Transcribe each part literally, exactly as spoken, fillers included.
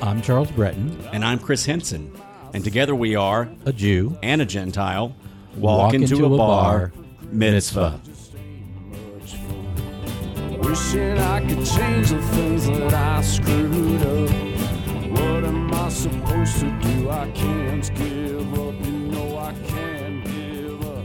I'm Charles Breton. And I'm Chris Henson. And together we are a Jew and a Gentile. Walk, walk into, into a, a bar, bar mitzvah. Wishing I could change the things that I screwed up. What am I supposed to do? I can't give up. You know I can't give up.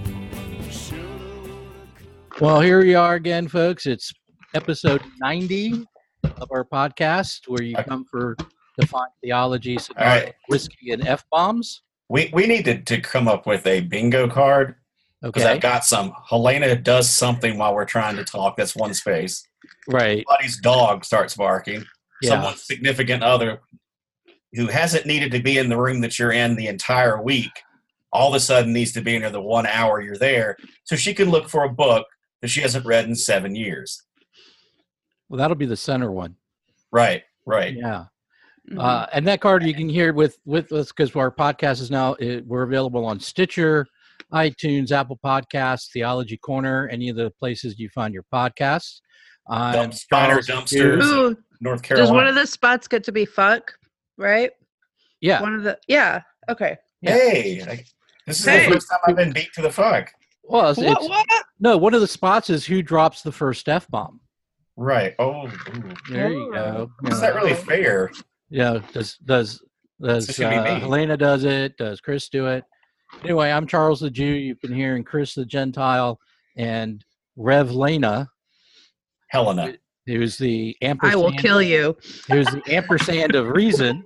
Well, here we are again, folks. It's episode ninety of our podcast, where you come for defined theology, cigar, right. whiskey, and F-bombs. We we need to, to come up with a bingo card. Because okay. I've got some. Helena does something while we're trying to talk. That's one space. Right. Somebody's dog starts barking. Yeah. Someone's significant other who hasn't needed to be in the room that you're in the entire week all of a sudden needs to be in there the one hour you're there so she can look for a book that she hasn't read in seven years. Well, that'll be the center one. Right, right. Yeah. Mm-hmm. Uh, and that card you can hear with, with us because our podcast is now, it, we're available on Stitcher, iTunes, Apple Podcasts, Theology Corner, any of the places you find your podcasts. Um, Spider Dumpsters, Ooh, North Carolina. Does one of the spots get to be fuck, right? Yeah. One of the, yeah, okay. Yeah. Hey, I, this is hey. the first time I've been beat to the fuck. Well, it's, what, it's, what? No, one of the spots is who drops the first F-bomb. Right. Oh, ooh. There you go. Is that really fair? Yeah. Does, does, does uh, Helena does it? Does Chris do it? Anyway, I'm Charles the Jew. You've been hearing Chris the Gentile and Rev Lena. Helena. Who's the ampersand. I will kill you. Who's the ampersand of reason.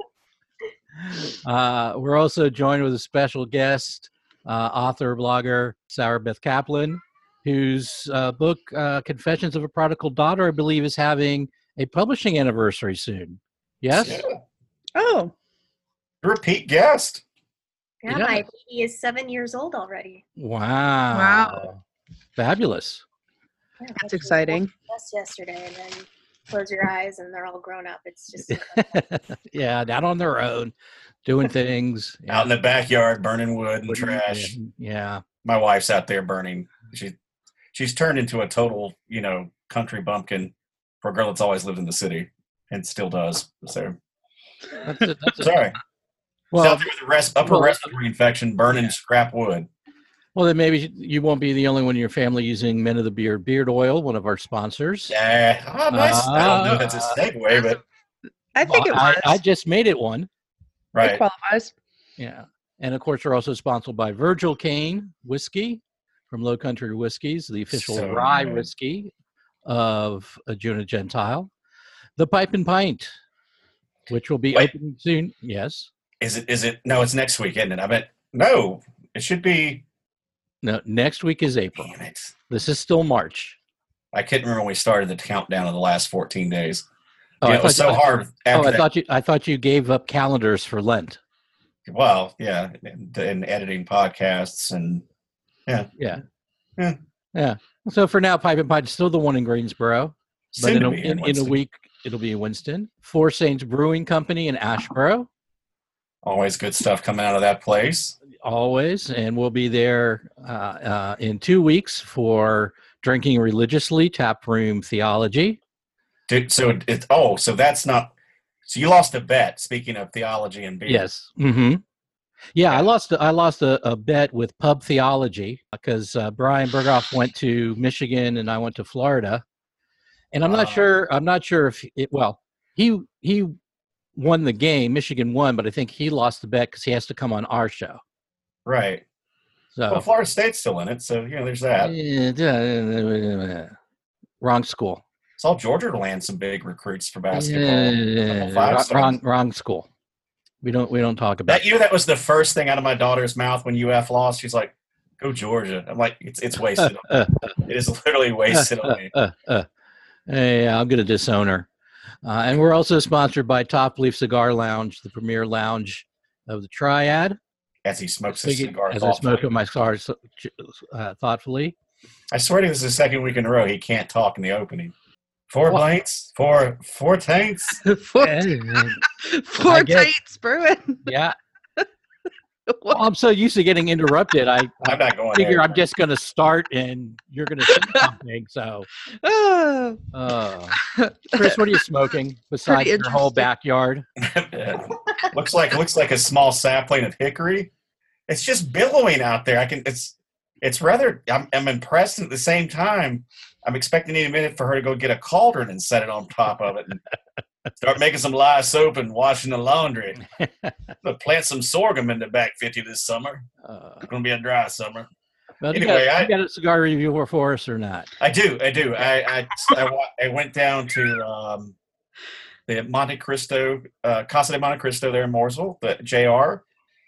Uh, we're also joined with a special guest, uh, author, blogger, Sarah Beth Kaplan, whose uh, book, uh, Confessions of a Prodigal Daughter, I believe is having a publishing anniversary soon. Yes? Yeah. Oh. Repeat guest. Yeah, yeah, my baby is seven years old already. Wow. Wow. Fabulous. Yeah, that's exciting. Just yesterday, and then close your eyes, and they're all grown up. It's just yeah, down on their own, doing things. Yeah. Out in the backyard, burning wood and Wouldn't, trash. Yeah. My wife's out there burning. She, she's turned into a total, you know, country bumpkin for a girl that's always lived in the city and still does. So, that's a, that's a, sorry. Well, out there with the rest, upper well, respiratory infection, burning yeah. scrap wood. Well, then maybe you won't be the only one in your family using Men of the Beard beard oil, one of our sponsors. Yeah, oh, nice. Uh, I don't know if that's a segue, but I think well, it was. I, I just made it one. Right. It qualifies. Yeah. And of course, we're also sponsored by Virgil Cane Whiskey from Low Country Whiskeys, the official so rye good. whiskey of a Jew and a Gentile. The Pipe and Pint, which will be Wait. opening soon. Yes. Is it? Is it? No, it's next week, isn't it? I bet. No, it should be. No, next week is April. Damn it. This is still March. I couldn't remember when we started the countdown of the last fourteen days. Oh, yeah, I it was thought, so I, hard. After oh, I that. thought you. I thought you gave up calendars for Lent. Well, yeah, and, and editing podcasts and yeah, yeah, yeah, yeah. So for now, Pipe and Pint is still the one in Greensboro, but in a, in, in, in a week it'll be in Winston. Four Saints Brewing Company in Ashboro. Always good stuff coming out of that place. Always, and we'll be there uh, uh, in two weeks for Drinking Religiously Tap Room Theology. Dude, so it's oh, so that's not. So you lost a bet. Speaking of theology and beer. Yes. Mm-hmm. Yeah, I lost. I lost a, a bet with Pub Theology because uh, Brian Berghoff went to Michigan and I went to Florida, and I'm not uh, sure. I'm not sure if it. Well, he he won the game. Michigan won, but I think he lost the bet because he has to come on our show. Right. So well, Florida State's still in it, so you know there's that. Yeah, wrong school. Saw Georgia land some big recruits for basketball. Yeah, wrong, wrong, wrong school. We don't we don't talk about that. You know, that was the first thing out of my daughter's mouth when U F lost. She's like, "Go Georgia." I'm like, "It's it's wasted. on me. It is literally wasted on me." Uh, uh, hey, I'm gonna disown her. Uh, and we're also sponsored by Top Leaf Cigar Lounge, the premier lounge of the Triad. As he smokes his Speaking, cigar as I smoke my cigars uh, thoughtfully. I swear to you, this is the second week in a row he can't talk in the opening. Four blanks, four four tanks, four, four tanks brewing. Yeah. Well, I'm so used to getting interrupted. I, I I'm not going figure there. I'm just going to start and you're going to say something. So, Oh. uh, Chris, what are you smoking besides Pretty your whole interesting. backyard? Yeah. looks like looks like a small sapling of hickory. It's just billowing out there. I can. It's it's rather. I'm, I'm impressed, and at the same time, I'm expecting any minute for her to go get a cauldron and set it on top of it and start making some lye soap and washing the laundry. I'm gonna plant some sorghum in the back fifty this summer. Uh, It's gonna be a dry summer. well, Anyway, you, got, I- you got a cigar reviewer for us or not? I do. I do. I I, I, wa- I went down to um, the Monte Cristo, uh, Casa de Monte Cristo there in Mooresville, the J R,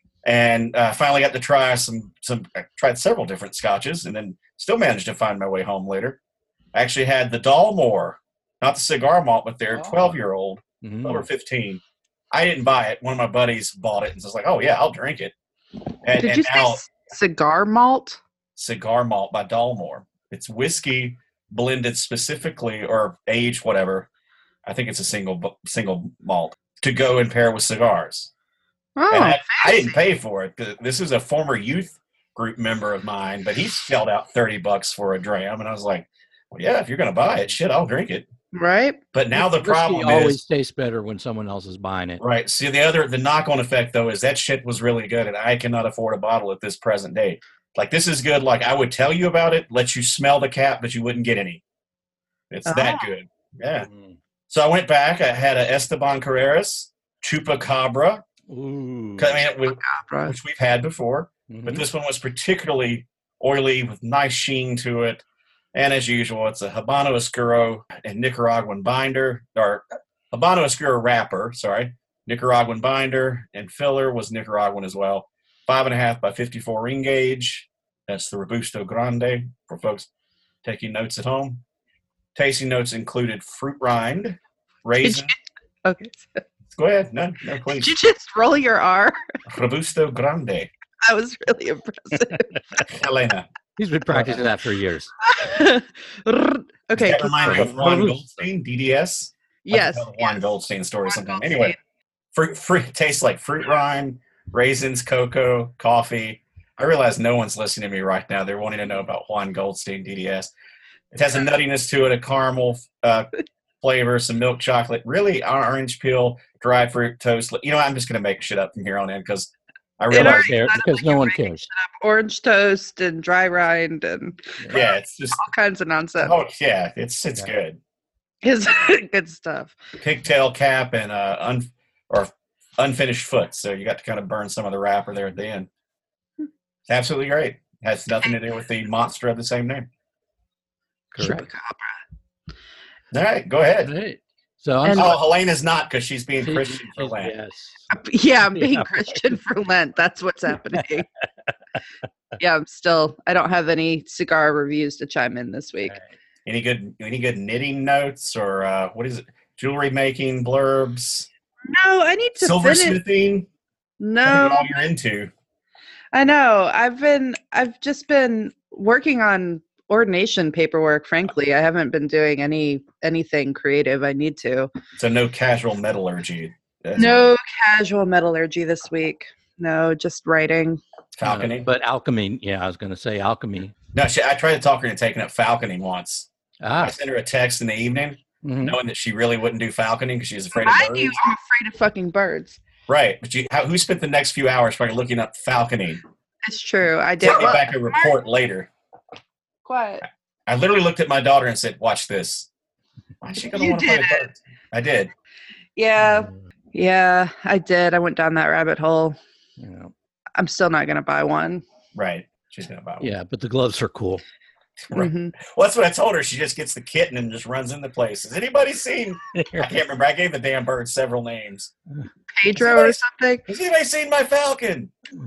and uh, finally got to try some some. I tried several different scotches, and then still managed to find my way home later. I actually had the Dalmore, not the cigar malt, but their Oh. twelve year old, Mhm. twelve or fifteen. I didn't buy it. One of my buddies bought it, and was like, "Oh yeah, I'll drink it." And, Did and you say now, c- cigar malt? cigar malt by Dalmore. It's whiskey blended specifically or aged, whatever. I think it's a single bu- single malt to go and pair with cigars. Oh, and I, I didn't fancy. pay for it. Th- This is a former youth group member of mine, but he shelled out thirty bucks for a dram, and I was like, "Well, yeah, if you're going to buy it, shit, I'll drink it." Right? But now the Whiskey problem always is, tastes better when someone else is buying it. right? See, the other the knock on effect though is that shit was really good, and I cannot afford a bottle at this present date. Like this is good. Like I would tell you about it, let you smell the cap, but you wouldn't get any. It's that Oh. good. Yeah. Mm. So I went back. I had a Esteban Carreras Chupacabra, Ooh. I mean, we- Opera. which we've had before, but Mhm. this one was particularly oily with nice sheen to it. And as usual, it's a Habano Oscuro and Nicaraguan binder, or Habano Oscuro wrapper, sorry. Nicaraguan binder and filler was Nicaraguan as well. Five and a half by fifty-four ring gauge. That's the Robusto Grande for folks taking notes at home. Tasting notes included fruit rind, raisin. Okay. Go ahead. No, no, Did please. you just roll your R? Robusto Grande. That was really impressive. Helena. He's been practicing that for years. okay. That keep reminds me going. of Juan Goldstein, D D S. I could Yes. tell the Juan yes. Goldstein story Juan sometime. Goldstein. Anyway, fruit, fruit tastes like fruit rind, raisins, cocoa, coffee. I realize no one's listening to me right now. They're wanting to know about Juan Goldstein D D S. It has a nuttiness to it, a caramel uh, flavor, some milk chocolate, really orange peel, dried fruit toast. You know, I'm just going to make shit up from here on in because I It realize, already There- sounded because like no you're one making cares. Orange toast and dry rind and yeah, it's just, all kinds of nonsense. oh yeah, it's it's Yeah. good. It's good stuff. Pigtail cap and uh, un- or unfinished foot, so you got to kind of burn some of the wrapper there at the end. It's absolutely great. Has nothing to do with the monster of the same name. Correct. Chupacabra. All right, go ahead. Right. So I'm And- Oh, Helena's not because she's being She- Christian for she's- Lent. Yes. Yeah, I'm being Yeah. Christian for Lent. That's what's happening. Yeah, I'm still. I don't have any cigar reviews to chime in this week. Any good any good knitting notes or uh, what is it? Jewelry making blurbs, No, I need to finish. silversmithing. No, all you're into. I know. I've been. I've just been working on ordination paperwork. Frankly, I haven't been doing any anything creative. I need to. So no casual metallurgy. That's No casual metallurgy this week. No, just writing. falconing. Uh, but alchemy, yeah, I was going to say alchemy. no, she, I tried to talk her into taking up falconing once. I Ah. sent her a text in the evening, Mhm. knowing that she really wouldn't do falconing because she was afraid of I birds. do. I'm afraid of fucking birds. Right, but you, how, who spent the next few hours probably looking up falconing? It's true. I did. Send me Well, back a report later. quiet. I literally looked at my daughter and said, "Watch this." Why is she gonna You want to did find birds? I did. Yeah, yeah, I did. I went down that rabbit hole. Yeah. I'm still not gonna buy one. Right, she's gonna buy one. Yeah, but the gloves are cool. Right. Mhm. Well, that's what I told her. She just gets the kitten and just runs into places. Has anybody seen? I can't remember. I gave the damn bird several names. Pedro or something. Has anybody seen my falcon?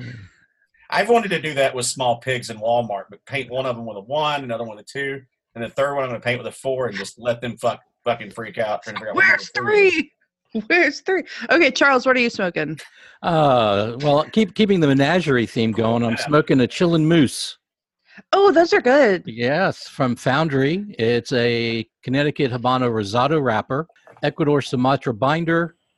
I've wanted to do that with small pigs in Walmart, but paint one of them with a one, another one with a two, and the third one I'm going to paint with a four and just let them fuck fucking freak out trying to figure out what Where's number three is. three? Where's three? Okay, Charles, what are you smoking? Uh, well, keep keeping the menagerie theme going. I'm smoking a Chillin' Moose. Oh, those are good. Yes, from Foundry. It's a Connecticut Habano Rosado wrapper, Ecuador Sumatra binder,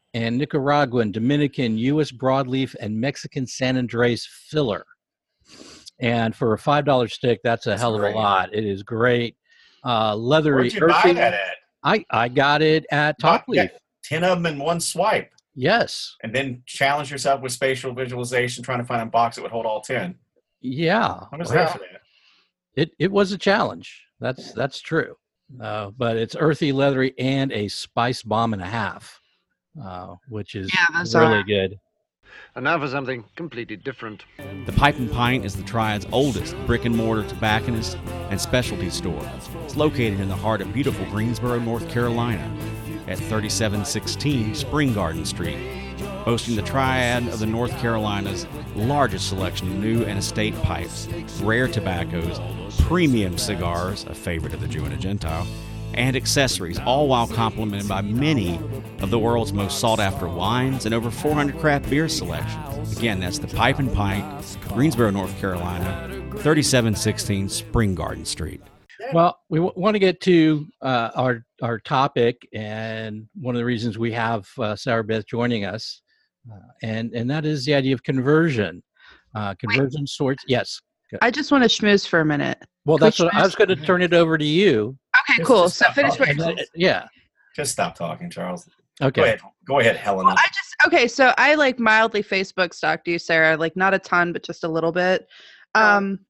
and Nicaraguan, Dominican, U S broadleaf, and Mexican San Andres filler. And for a five dollar stick, that's a That's hell of great. a lot. It is great. Uh, leathery. Where'd you buy earthy. that at? I, I got it at Top Bought- Leaf. got ten of them in one swipe. Yes. And then challenge yourself with spatial visualization, trying to find a box that would hold all ten. Yeah. How much Well, that for that? It it was a challenge. That's that's true. Uh, but it's earthy, leathery, and a spice bomb and a half, uh, which is Yeah, those really are- good. And now for something completely different. The Pipe and Pint is the Triad's oldest brick and mortar tobacconist and specialty store. It's located in the heart of beautiful Greensboro, North Carolina, at thirty-seven sixteen Spring Garden Street, boasting the Triad of the North Carolina's largest selection of new and estate pipes, rare tobaccos, premium cigars, a favorite of the Jew and a Gentile, and accessories, all while complemented by many of the world's most sought-after wines and over four hundred craft beer selections. Again, that's the Pipe and Pint, Greensboro, North Carolina, thirty-seven sixteen Spring Garden Street. Well, we w- want to get to uh, our our topic, and one of the reasons we have uh, Sarah Beth joining us, uh, and and that is the idea of conversion. Uh, conversion sorts. Yes. I just want to schmooze for a minute. Well, Can we that's what I was going to turn it over to you. Okay, Just- cool. just So stop finish what talking. you're And then- yeah. Just stop talking, Charles. Okay. Go ahead. Go ahead, Helena. I just okay, so I like mildly Facebook stalked you, Sarah, like not a ton, but just a little bit. Um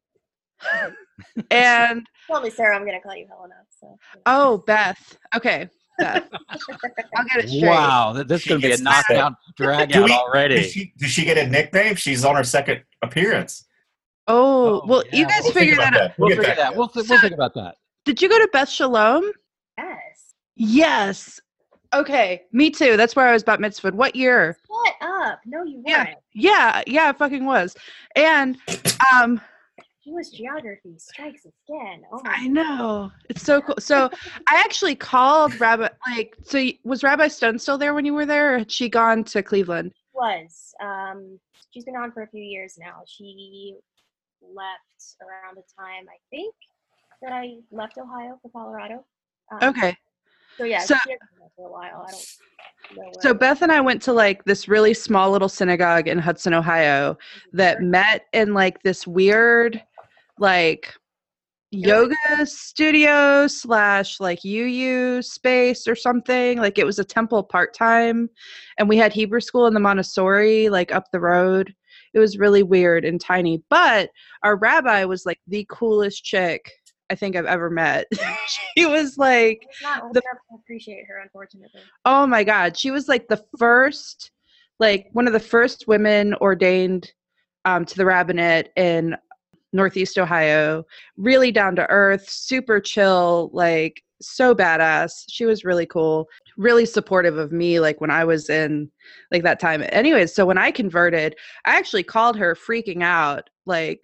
and Tell me, Sarah, I'm going to call you Helena. So. oh, Beth. Okay, Beth. I'll get it straight. Wow, th- this is She going to be a gets that. knockout, drag Do out we- already. Did she, did she get a nickname? She's on her second appearance. Oh, Oh, well, yeah, you guys We'll think figure about that out. We'll We'll get figure back that. to We'll, th- we'll think about that. Did you go to Beth Shalom? Yes. Yes. Okay, me too. That's where I was bat mitzvahed. What year? Shut up. No, you Yeah. weren't. Yeah, yeah, it fucking was. And um Jewish geography strikes again. Oh my I know. It's so cool. So I actually called Rabbi, like, so y- was Rabbi Stone still there when you were there, or had she gone to Cleveland? was. Um, she's been on for a few years now. She left around the time, I think, that I left Ohio for Colorado. Um, Okay. So yeah, So- she has been there for a while. I don't know where. So Beth and I went to like this really small little synagogue in Hudson, Ohio that met in like this weird, like, yoga studio slash like U U space or something. Like it was a temple part-time, and we had Hebrew school in the Montessori like up the road. It was really weird and tiny, but our rabbi was like the coolest chick I think I've ever met. She was like, It's not old the- enough to appreciate her, unfortunately. oh my God, she was like the first, like one of the first women ordained um, to the rabbinate in Northeast Ohio. Really down to earth, super chill, like so badass. She was really cool, really supportive of me, like when I was in like that time. Anyways, so when I converted, I actually called her freaking out. Like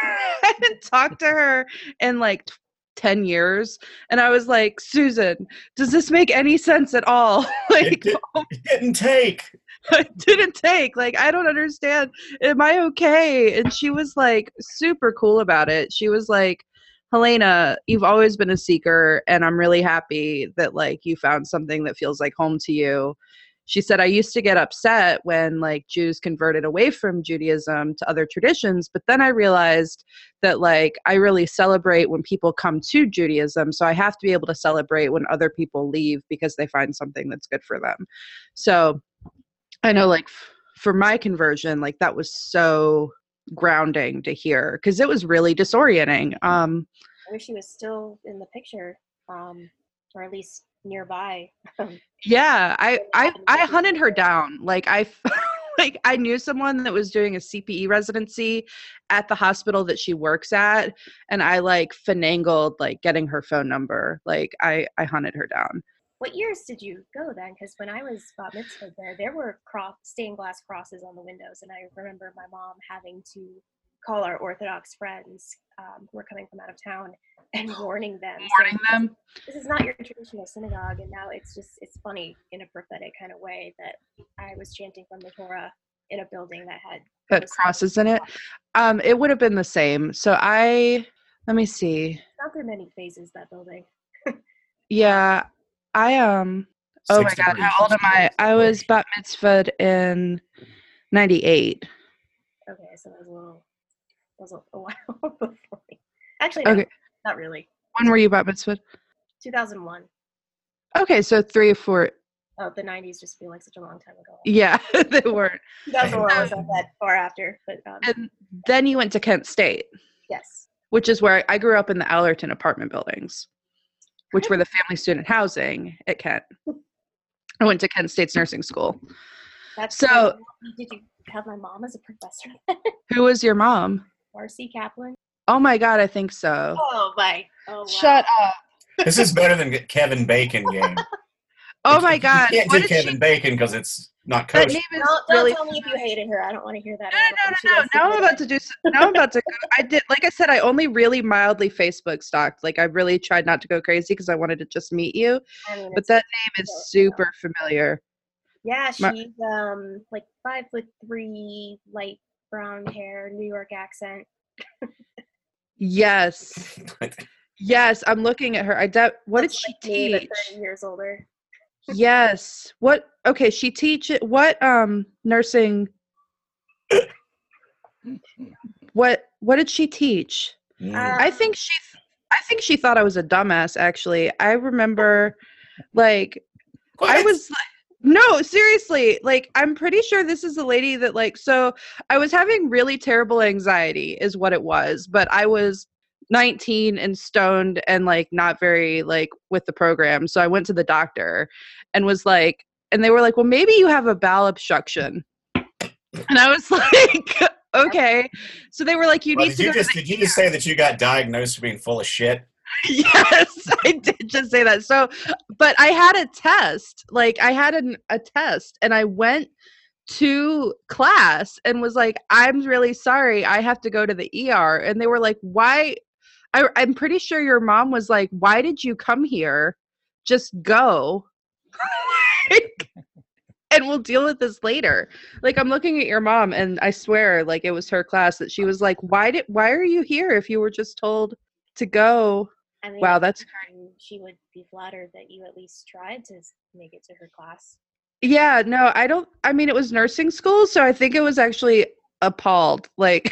I hadn't talked to her in like t- ten years. And I was like, Susan, does this make any sense at all? It, Like, did, it didn't take. it didn't take. Like, I don't understand. Am I okay? And she was like super cool about it. She was like, Helena, you've always been a seeker, and I'm really happy that like you found something that feels like home to you. She said, I used to get upset when like Jews converted away from Judaism to other traditions, but then I realized that like I really celebrate when people come to Judaism, so I have to be able to celebrate when other people leave because they find something that's good for them. So I know like f- for my conversion, like that was so grounding to hear because it was really disorienting. Um, I wish she was still in the picture, um, or at least nearby. Yeah, I, I I hunted her down. Like I like I knew someone that was doing a C P E residency at the hospital that she works at, and I like finagled like getting her phone number. Like I I hunted her down. What years did you go then? Because when I was bat mitzvahed there, there were cross, stained glass crosses on the windows, and I remember my mom having to call our Orthodox friends um, who were coming from out of town and warning them. Warning saying, them. This is not your traditional synagogue, and now it's just it's funny in a prophetic kind of way that I was chanting from the Torah in a building that had That those- crosses in it. Um, it would have been the same. So I let me see. Not through many phases that building. Yeah, I um Oh my Six God, degrees how old is am I? close. I was bat mitzvahed in ninety-eight. Okay, so that was a little, that was a, a while before me. Actually, no, Okay. not really. When were you bat mitzvahed? two thousand one. Okay, so three or four. Oh, the nineties just feel like such a long time ago. Yeah, they weren't. two thousand one was not that far after, but um, And then you went to Kent State, yes. which is where I grew up in the Allerton apartment buildings, which were the family student housing at Kent. I went to Kent State's nursing school. That's So- cool. Did you have my mom as a professor? Who was your mom? Marcy Kaplan? Oh my God, I think so. Oh my. Oh, wow. Shut up. This is better than Kevin Bacon game. Oh You my can't- God. You can't What do did Kevin she, Bacon because it's not that kosher. name is Don't, don't really tell me if you hated her. I don't want to hear that. No, I don't no, think she no, no. wants to Now hear I'm about that. to do. s- Now I'm about to. Go, I did, like I said, I only really mildly Facebook stalked. Like I really tried not to go crazy because I wanted to just meet you. I mean, But it's- that name is so, super familiar. Yeah, my- she's um like five foot three, light brown hair, New York accent. Yes, yes. I'm looking at her. I doubt. What did Looks she like me, but teach? thirty years older. Yes. What? Okay, she teach it. What um nursing? What What did she teach? Mm. I think she. I think she thought I was a dumbass. Actually, I remember, like. I What? was like, no, seriously, like I'm pretty sure this is a lady that like so I was having really terrible anxiety is what it was, but I was nineteen and stoned and like not very like with the program. So I went to the doctor and was like and they were like, "Well, maybe you have a bowel obstruction." And I was like, "Okay." So they were like, "You Well, need did to you go just to the did you just say that you got diagnosed for being full of shit? Yes, I did just say that. So, but I had a test. Like, I had an, a test, and I went to class and was like, "I'm really sorry. I have to go to the E R." And they were like, "Why?" I, I'm pretty sure your mom was like, "Why did you come here? Just go." And we'll deal with this later. Like I'm looking at your mom, and I swear, like it was her class that she was like, "Why did? Why are you here if you were just told to go?" I mean, Wow, that's um, she would be flattered that you at least tried to s- make it to her class. Yeah, no, I don't. I mean, it was nursing school, so I think it was actually appalled. Like,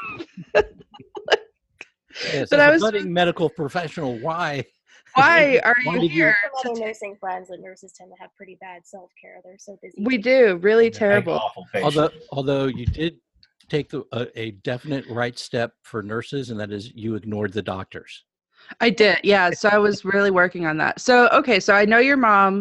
Yes, But as I a was- budding medical professional, why? why are Why you did you- here? Some to other t- nursing friends that nurses tend to have pretty bad self care. They're so busy. we taking- do really They make terrible. awful patients. Although, although you did take the, a, a definite right step for nurses, and that is you ignored the doctors. I did, yeah. So I was really working on that. So okay, so I know your mom,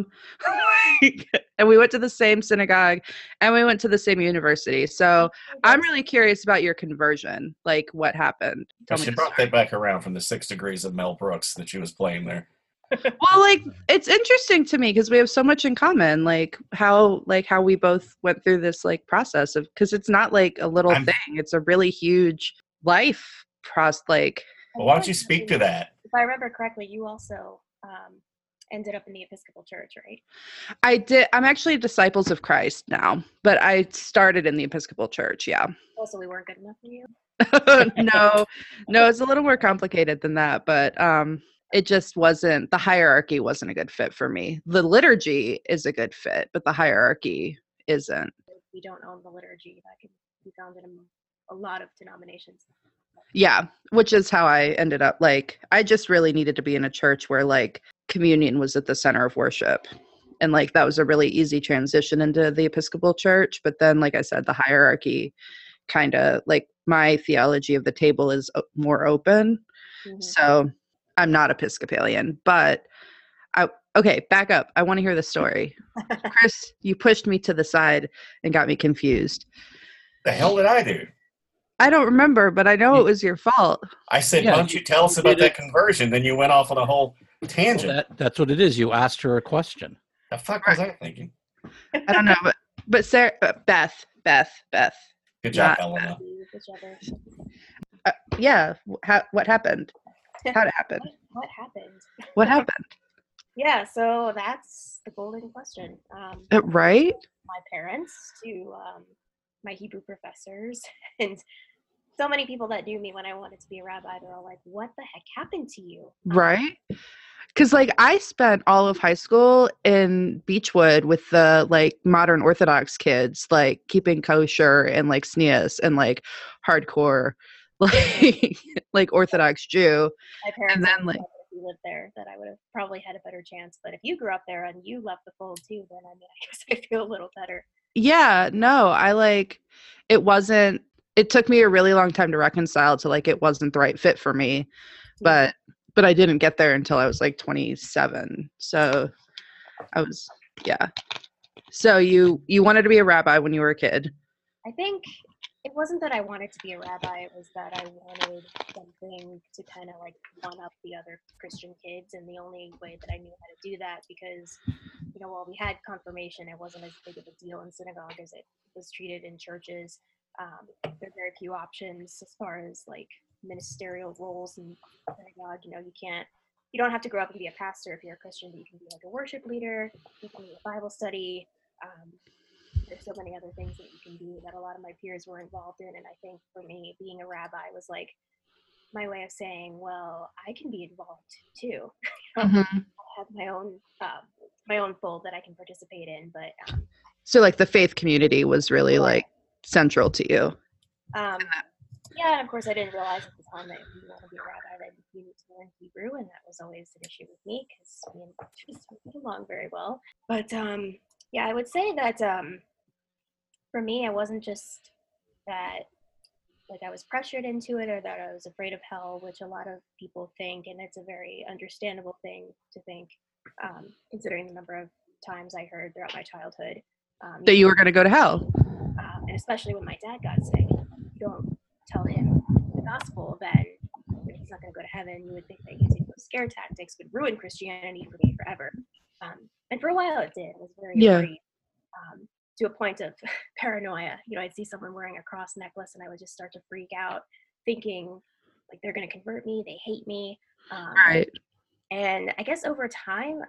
and we went to the same synagogue, and we went to the same university. So I'm really curious about your conversion. Like, what happened? Tell Well, me she the brought story. that back around from the Six Degrees of Mel Brooks that she was playing there. Well, like it's interesting to me because we have so much in common. Like how, like how we both went through this like process of because it's not like a little I'm- thing. It's a really huge life process. Like Well, why don't you speak to that? If I remember correctly, you also um, ended up in the Episcopal Church, right? I did. I'm actually Disciples of Christ now, but I started in the Episcopal Church. Yeah. Also, we weren't good enough for you. no, no, it's a little more complicated than that, but um, it just wasn't. The hierarchy wasn't a good fit for me. The liturgy is a good fit, but the hierarchy isn't. We don't own the liturgy. That can be found in a, a lot of denominations. Yeah, which is how I ended up. Like, I just really needed to be in a church where like communion was at the center of worship. And like that was a really easy transition into the Episcopal Church. But then, like I said, the hierarchy kind of like my theology of the table is o- more open. Mhm. So I'm not Episcopalian, but I, okay, back up. I want to hear the story. Chris, you pushed me to the side and got me confused. The hell did I do? I don't remember, but I know it was your fault. I said, Yeah, why don't you tell us you about did that it. conversion? Then you went off on a whole tangent. That, that's what it is. You asked her a question. The fuck was I thinking? I don't know, but but Sarah, uh, Beth, Beth, Beth. Good job, Not- Elena. Whichever. Uh, yeah, wh- how, what happened? How did it happen? What, what happened? What happened? Yeah, so that's the golden question. Um, Uh, right? my parents to um, my Hebrew professors and so many people that knew me when I wanted to be a rabbi. They're all like, "What the heck happened to you?" Right? Because, like, I spent all of high school in Beechwood with the, like, modern Orthodox kids, like, keeping kosher and, like, S N E A S and, like, hardcore, like, like Orthodox Jew. My parents And then, always like- thought that if you lived there, that I would have probably had a better chance. But if you grew up there and you left the fold too, then I mean, I guess I feel a little better. Yeah, no, I, like, it wasn't, it took me a really long time to reconcile to, like, it wasn't the right fit for me. But but I didn't get there until I was like twenty-seven. So I was, yeah. So you you wanted to be a rabbi when you were a kid. I think it wasn't that I wanted to be a rabbi, it was that I wanted something to kind of like one up the other Christian kids. And the only way that I knew how to do that, because, you know, while we had confirmation, it wasn't as big of a deal in synagogue as it was treated in churches. Um, there are very few options as far as like ministerial roles in synagogue. You know, you can't, you don't have to grow up and be a pastor if you're a Christian, but you can be like a worship leader, you can be a Bible study. Um, there's so many other things that you can do that a lot of my peers were involved in. And I think for me, being a rabbi was like my way of saying, well, I can be involved too. You know, Mhm. I have my own, um, my own fold that I can participate in. But um, So like the faith community was really like central to you. um, yeah, and of course I didn't realize at the time that if you want to be a rabbi, that you need to learn Hebrew, and that was always an issue with me because me and Patrice don't get along very well. But um, yeah, I would say that um, for me, it wasn't just that like I was pressured into it or that I was afraid of hell, which a lot of people think, and it's a very understandable thing to think, um, considering the number of times I heard throughout my childhood. Um, That you were going to go to hell. uh, and especially when my dad got sick, you don't tell him the gospel, then he's not going to go to heaven. You would think that using those scare tactics would ruin Christianity for me forever. Um, and for a while it did. It was very Yeah. afraid, um, to a point of paranoia. You know, I'd see someone wearing a cross necklace and I would just start to freak out, thinking like they're going to convert me, they hate me. Um, Right. and I guess over time,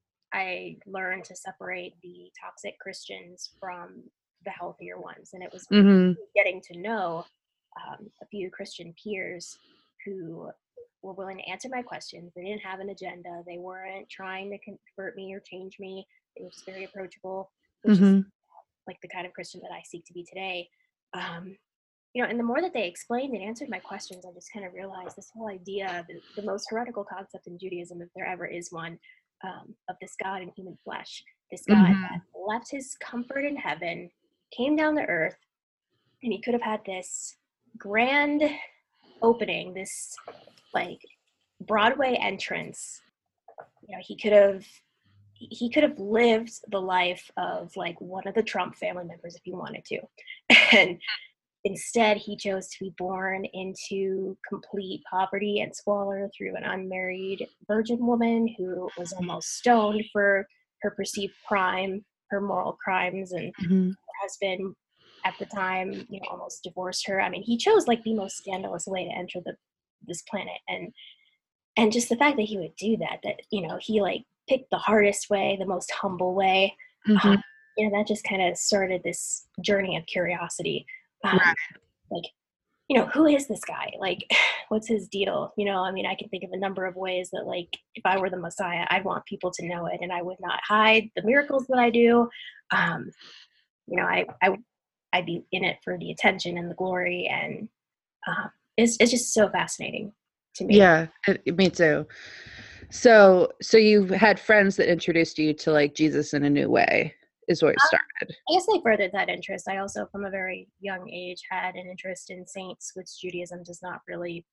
I learned to separate the toxic Christians from the healthier ones. And it was Mhm. getting to know um, a few Christian peers who were willing to answer my questions. They didn't have an agenda. They weren't trying to convert me or change me. They were just very approachable, which is Mhm. like the kind of Christian that I seek to be today. Um, you know, and the more that they explained and answered my questions, I just kind of realized this whole idea, the, the most heretical concept in Judaism, if there ever is one, um, of this God in human flesh, this God Mhm. that left his comfort in heaven, came down to earth, and he could have had this grand opening, this like Broadway entrance. You know, he could have he could have lived the life of like one of the Trump family members if he wanted to. And instead, he chose to be born into complete poverty and squalor through an unmarried virgin woman who was almost stoned for her perceived crime, her moral crimes, and Mhm. her husband at the time, you know, almost divorced her. I mean, he chose like the most scandalous way to enter the this planet, and and just the fact that he would do that, that you know, he like picked the hardest way, the most humble way. Mhm. Um, you know, that just kind of started this journey of curiosity. Um, Right. Like, you know, who is this guy? Like, what's his deal? You know, I mean, I can think of a number of ways that, like, if I were the Messiah, I'd want people to know it, and I would not hide the miracles that I do. Um, you know, I, I, I'd be in it for the attention and the glory, and uh, it's it's just so fascinating to me. Yeah, it, me too. So, so you had friends that introduced you to like Jesus in a new way, is where it started. I guess I furthered that interest. I also, from a very young age, had an interest in saints, which Judaism does not really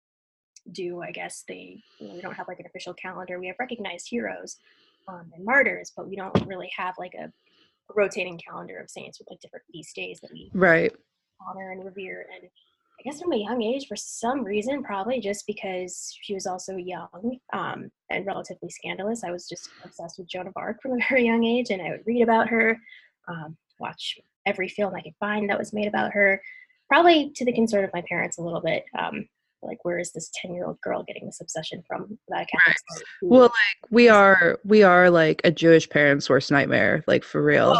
do. I guess they, you know, we don't have like an official calendar. We have recognized heroes um, and martyrs, but we don't really have like a rotating calendar of saints with like different feast days that we Right. honor and revere. And I guess from a young age, for some reason, probably just because she was also young um, and relatively scandalous, I was just obsessed with Joan of Arc from a very young age, and I would read about her, um, watch every film I could find that was made about her, probably to the concern of my parents a little bit. Um, like, where is this ten-year-old girl getting this obsession from about a Catholic Right. saint who- Well, like we are, we are like a Jewish parent's worst nightmare, like for real. Oh, yeah.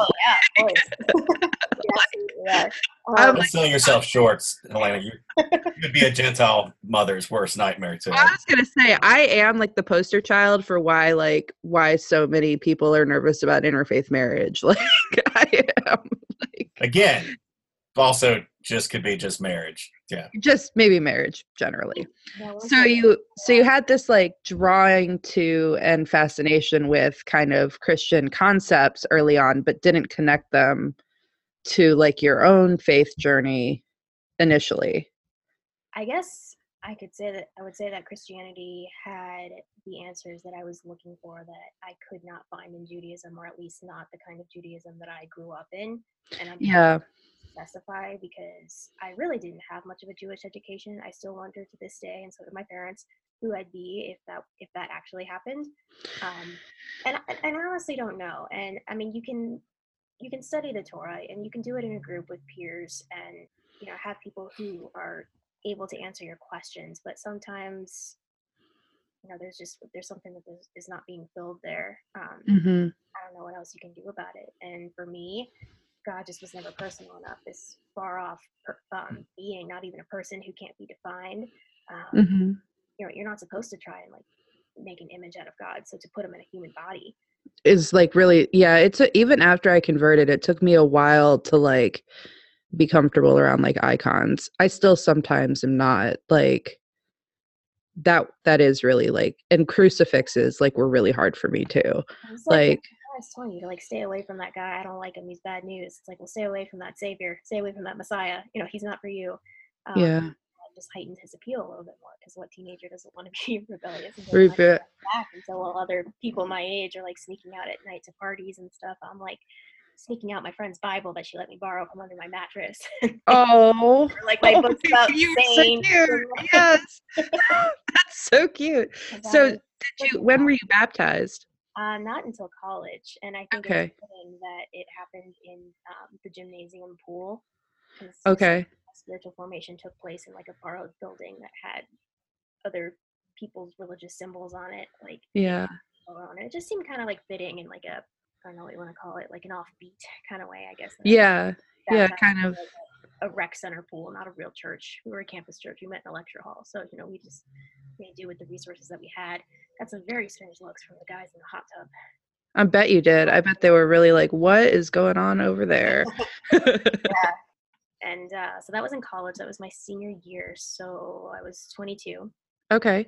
Of course. You absolutely are. I'm Um, You're selling yourself shorts, Helena. You, you would be a Gentile mother's worst nightmare too. I was gonna say I am like the poster child for why like why so many people are nervous about interfaith marriage. Like I am like Again, also just could be just marriage. Yeah. just maybe marriage generally. yeah, we're So talking- you so you had this like drawing to and fascination with kind of Christian concepts early on, but didn't connect them to like your own faith journey initially. I guess I could say that I would say that Christianity had the answers that I was looking for that I could not find in Judaism, or at least not the kind of Judaism that I grew up in. And I'm Yeah. specify because I really didn't have much of a Jewish education. I still wonder to this day, and so do my parents, who I'd be if that if that actually happened. Um, and and I honestly don't know. And I mean, you can you can study the Torah, and you can do it in a group with peers, and you know have people who are able to answer your questions. But sometimes, you know, there's just there's something that is, is not being filled there. Um, Mm-hmm. I don't know what else you can do about it. And for me, God just was never personal enough. This far off per, um, being, not even a person who can't be defined. Um, Mm-hmm. You know, you're not supposed to try and like make an image out of God. So to put him in a human body, Is like really yeah. It's a, even after I converted, it took me a while to like be comfortable around like icons. I still sometimes am not like that. That is really like and crucifixes like were really hard for me too. it's like, Like I was telling you to like stay away from that guy. I don't like him. He's bad news. It's like, well, stay away from that savior. Stay away from that Messiah. You know, he's not for you. Um, yeah. that just heightened his appeal a little bit more because what teenager doesn't want to be rebellious and Rebe- doesn't like to step back? And so while other people my age are like sneaking out at night to parties and stuff, I'm like sneaking out my friend's Bible that she let me borrow from under my mattress. Oh, Or, like my books about you were so saints. cute. and, like, Yes, that's so cute. 'cause I So was did you? looking When back. were you baptized? Uh, not until college, and I think Okay. it's fitting that it happened in um, the gymnasium pool. 'Cause Okay. spiritual formation took place in like a borrowed building that had other people's religious symbols on it, like Yeah. on it. It just seemed kind of like fitting in like a, I don't know what you want to call it, like an offbeat kind of way, I guess. that I was Yeah. Yeah. baptized Kind in, of. like, a, a rec center pool, not a real church. We were a campus church. We met in a lecture hall, so you know we just made do with the resources that we had. Got some very strange looks from the guys in the hot tub. I bet you did. I bet they were really like, "What is going on over there?" And uh, so that was in college. That was my senior year. So I was twenty-two. Okay.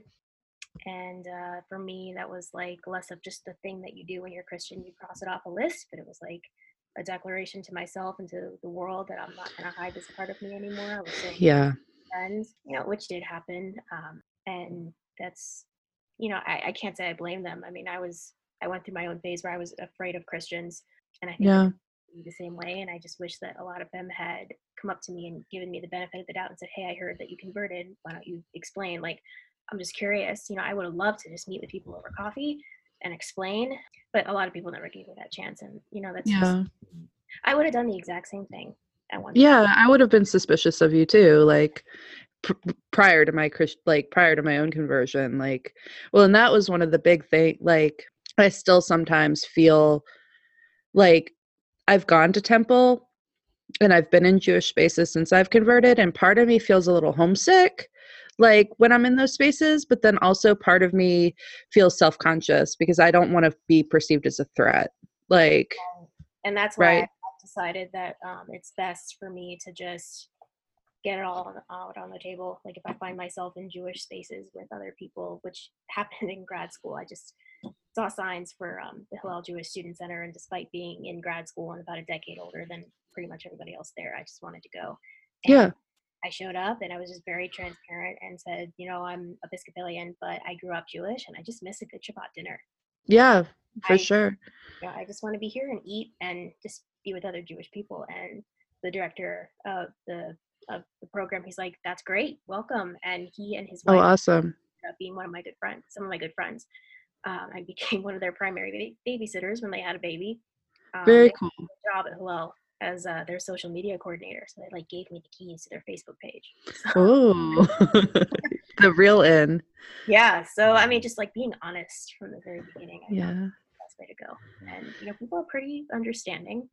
And uh, for me, that was like less of just the thing that you do when you're Christian. You cross it off a list, but it was like a declaration to myself and to the world that I'm not going to hide this part of me anymore. I was saying Yeah. friends, you know, which did happen. Um, and that's, you know, I, I can't say I blame them. I mean, I was, I went through my own phase where I was afraid of Christians, and I think Yeah. they're the same way. And I just wish that a lot of them had come up to me and given me the benefit of the doubt and said, "Hey, I heard that you converted. Why don't you explain?" Like, I'm just curious. You know, I would have loved to just meet with people over coffee and explain, but a lot of people never gave me that chance. And, you know, that's Yeah. just, I would have done the exact same thing at one Yeah. I would have been suspicious of you too. Like pr- prior to my Christ, like prior to my own conversion. Like, well, and that was one of the big thing. Like, I still sometimes feel like I've gone to temple and I've been in Jewish spaces since I've converted, and part of me feels a little homesick, like when I'm in those spaces, but then also part of me feels self-conscious because I don't want to be perceived as a threat. Like, And that's why Right. I've decided that um, it's best for me to just get it all on, out on the table. Like if I find myself in Jewish spaces with other people, which happened in grad school, I just saw signs for um, the Hillel Jewish Student Center, and despite being in grad school and about a decade older than pretty much everybody else there, I just wanted to go. And yeah, I showed up and I was just very transparent and said, you know, I'm Episcopalian, but I grew up Jewish and I just miss a good Shabbat dinner. yeah, for I- sure. You know, I just want to be here and eat and just be with other Jewish people. And the director of the of the program, he's like, "That's great, welcome." And he and his Oh, wife awesome. ended up being one of my good friends, some of my good friends. Um, I became one of their primary ba- babysitters when they had a baby. Um, Very they cool. had a job at Hillel as uh, their social media coordinator, so they like gave me the keys to their Facebook page. So, Oh, the real in. yeah, so I mean, just like being honest from the very beginning. I thought Yeah. was the best way to go. And you know, people are pretty understanding.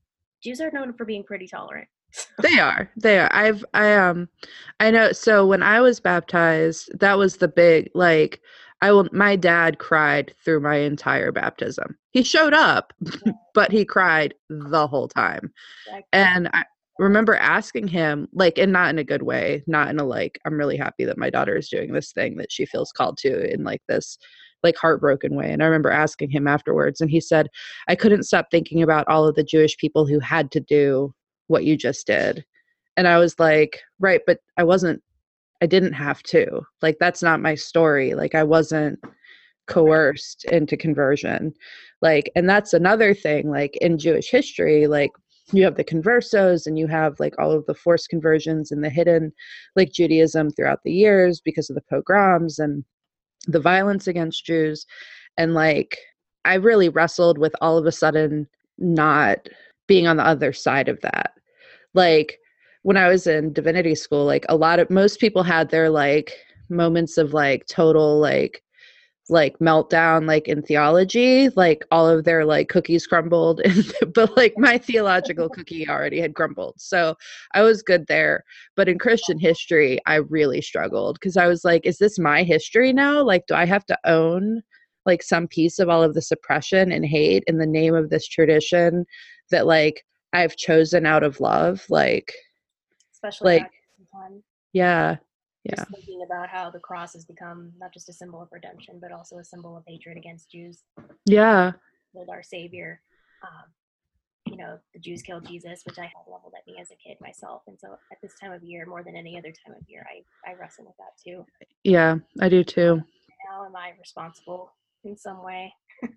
Jews are known for being pretty tolerant. They are. They are. I've I um I know so when I was baptized, that was the big like I will my dad cried through my entire baptism. He showed up, but he cried the whole time. Like, And I remember asking him, like, and not in a good way, not in a like, I'm really happy that my daughter is doing this thing that she feels called to in like this like heartbroken way. And I remember asking him afterwards, and he said, I couldn't stop thinking about all of the Jewish people who had to do what you just did. And I was like, right, but I wasn't, I didn't have to. Like, that's not my story. Like, I wasn't coerced into conversion. Like, and that's another thing, like in Jewish history, like you have the conversos and you have like all of the forced conversions and the hidden like Judaism throughout the years because of the pogroms and the violence against Jews. And like, I really wrestled with all of a sudden not being on the other side of that. Like when I was in divinity school, like a lot of, most people had their like moments of like total, like, like meltdown, like in theology, like all of their like cookies crumbled, but like my theological cookie already had crumbled. So I was good there. But in Christian history, I really struggled because I was like, is this my history now? Like, do I have to own like some piece of all of the suppression and hate in the name of this tradition that like I've chosen out of love? Like, especially like, back in time. yeah. Yeah. Just thinking about how the cross has become not just a symbol of redemption, but also a symbol of hatred against Jews. Yeah. With our Savior, um, you know, the Jews killed Jesus, which I had leveled at me as a kid myself. And so at this time of year, more than any other time of year, I, I wrestle with that too. Yeah, I do too. Now, am I responsible in some way?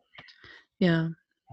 Yeah,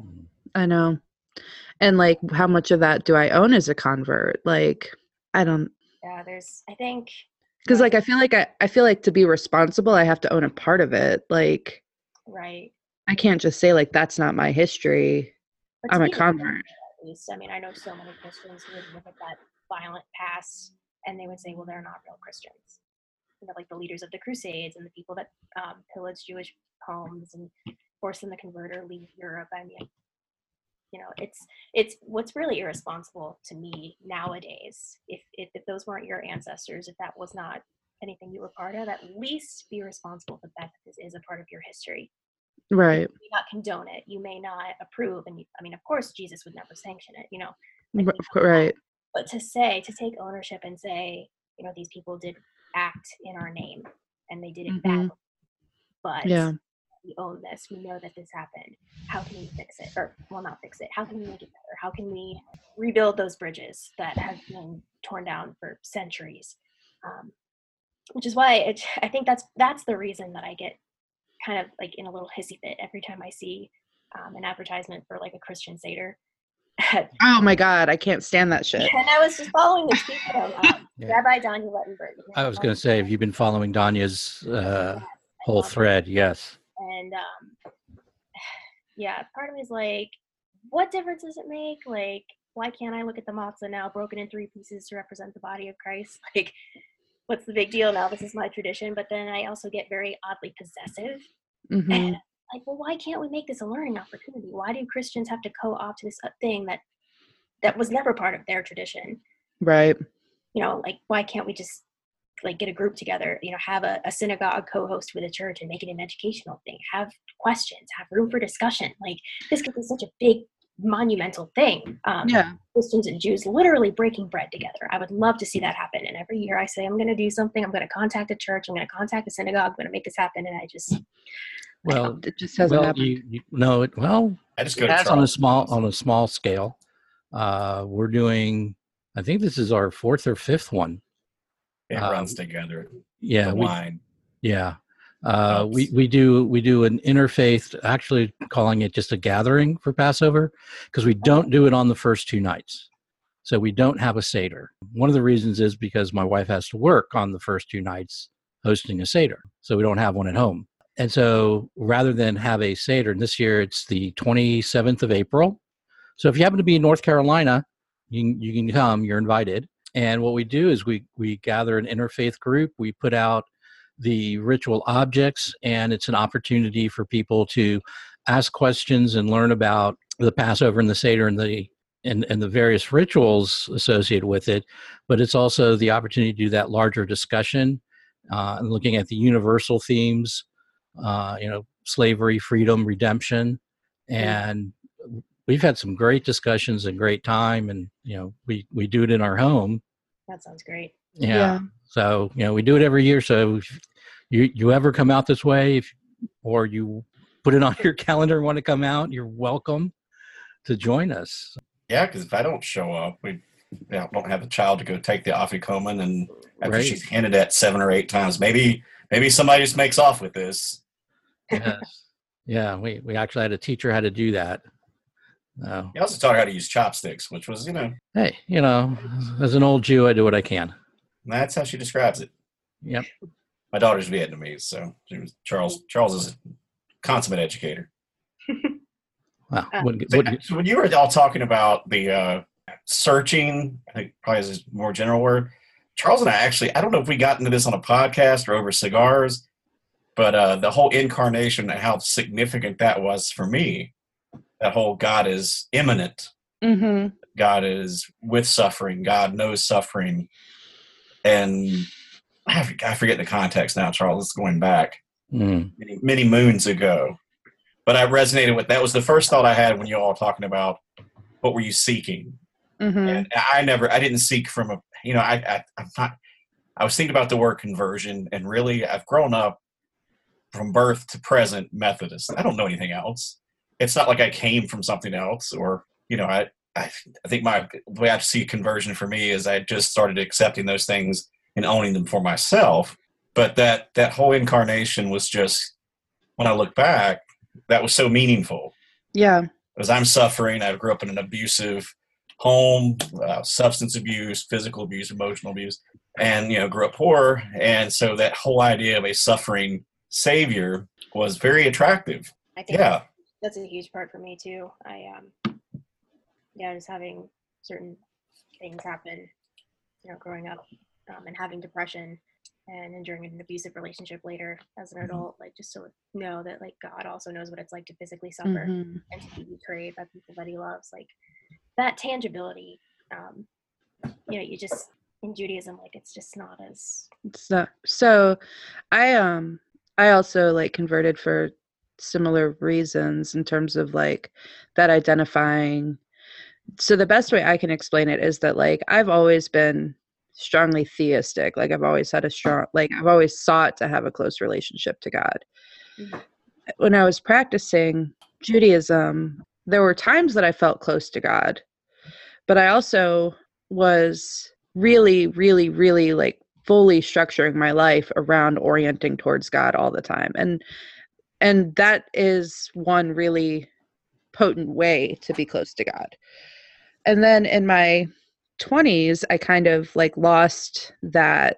I know. And like, how much of that do I own as a convert? Like, I don't. Yeah, there's, I think. Because like I feel like I, I feel like to be responsible, I have to own a part of it. Like, right. I can't just say like that's not my history. But I'm a be convert. At least, I mean, I know so many Christians who would look at that violent past and they would say, well, they're not real Christians. You know, like the leaders of the Crusades and the people that um, pillaged Jewish homes and forced them to convert or leave Europe. I mean, you know, it's it's what's really irresponsible to me nowadays. If, if if those weren't your ancestors, if that was not anything you were part of, at least be responsible for the fact that this is a part of your history. Right. You may not condone it. You may not approve. And you, I mean, of course, Jesus would never sanction it, you know. Like, Of course, right. But to say, to take ownership and say, you know, these people did act in our name and they did it Mm-hmm. badly. But Yeah. we own this. We know that this happened. How can we fix it? Or, well, not fix it. How can we make it better? How can we rebuild those bridges that have been torn down for centuries? Um, which is why it, I think that's that's the reason that I get kind of like in a little hissy fit every time I see um, an advertisement for like a Christian Seder. Oh my God, I can't stand that shit. And I was just following the tweet from um, Yeah. Rabbi Danya Lettenberg. I was going to say, have you been following Danya's uh, whole thread? Yes. And um, yeah, part of me is like, what difference does it make? Like, why can't I look at the matzah now broken in three pieces to represent the body of Christ? Like, what's the big deal now? This is my tradition. But then I also get very oddly possessive. Mm-hmm. And like, well, why can't we make this a learning opportunity? Why do Christians have to co-opt this thing that that was never part of their tradition? Right. You know, like, why can't we just like get a group together, you know, have a, a synagogue co-host with a church and make it an educational thing, have questions, have room for discussion. Like, this could be such a big monumental thing. Um, Yeah. Christians and Jews literally breaking bread together. I would love to see that happen. And every year I say, I'm going to do something. I'm going to contact a church. I'm going to contact a synagogue. I'm going to make this happen. And I just, Well, It just hasn't well, happened. you, you no, it well, I just go it to has on a Charles. small on a small scale. Uh, we're doing. I think this is our fourth or fifth one. It um, runs together. Yeah, The we, wine. yeah. Uh, Helps. we we do we do an interfaith, actually calling it just a gathering for Passover, because we don't do it on the first two nights. So we don't have a Seder. One of the reasons is because my wife has to work on the first two nights hosting a Seder. So we don't have one at home. And so rather than have a Seder, and this year it's the twenty-seventh of April. So if you happen to be in North Carolina, you can, you can come, you're invited. And what we do is we we gather an interfaith group. We put out the ritual objects, and it's an opportunity for people to ask questions and learn about the Passover and the Seder and the and, and the various rituals associated with it, but it's also the opportunity to do that larger discussion uh, and looking at the universal themes, uh, you know, slavery, freedom, redemption. And we've had some great discussions and great time, and, you know, we, we do it in our home. That sounds great. Yeah. Yeah. So, you know, we do it every year. So if you, you ever come out this way, if, or you put it on your calendar and want to come out, you're welcome to join us. Yeah, because if I don't show up, we you know, don't have a child to go take the afikomen, and after Right. she's hinted at seven or eight times, maybe maybe somebody just makes off with this. Yes. Yeah. We, we actually had to teach her how to do that. Uh, He also taught her how to use chopsticks, which was, you know, hey, you know, as an old Jew, I do what I can. that's how she describes it. Yep. My daughter's Vietnamese, so she was, Charles Charles is a consummate educator. Wow. Uh, Wouldn't- So, wouldn't- so when you were all talking about the uh, searching, I think probably is a more general word, Charles and I actually, I don't know if we got into this on a podcast or over cigars, but uh, the whole incarnation and how significant that was for me, that whole God is immanent, Mm-hmm. God is with suffering, God knows suffering. And I forget, I forget the context now, Charles, it's going back Mm. many, many moons ago. But I resonated with that. Was the first thought I had when you all were talking about what were you seeking? Mm-hmm. And I never, I didn't seek from a, you know, I, I, I'm not, I was thinking about the word conversion, and really I've grown up from birth to present Methodist. I don't know anything else. It's not like I came from something else, or, you know, I, I, I think my, the way I see conversion for me is I just started accepting those things and owning them for myself. But that, that whole incarnation was just, when I look back, that was so meaningful. Yeah. Because I'm suffering. I grew up in an abusive home, uh, substance abuse, physical abuse, emotional abuse, and, you know, grew up poor. And so that whole idea of a suffering savior was very attractive. I think Yeah. that's a huge part for me too. I um yeah, just having certain things happen, you know, growing up um, and having depression and enduring an abusive relationship later as an adult, like just to know that like God also knows what it's like to physically suffer Mm-hmm. and to be betrayed by people that he loves. Like that tangibility, um, you know, you just in Judaism, like it's just not as So, so I um I also like converted for similar reasons in terms of like that identifying. So the best way I can explain it is that like I've always been strongly theistic. Like I've always had a strong, like I've always sought to have a close relationship to God. Mhm. When I was practicing Judaism, there were times that I felt close to God, but I also was really, really, really like fully structuring my life around orienting towards God all the time. And and that is one really potent way to be close to God. And then in my twenties, I kind of like lost that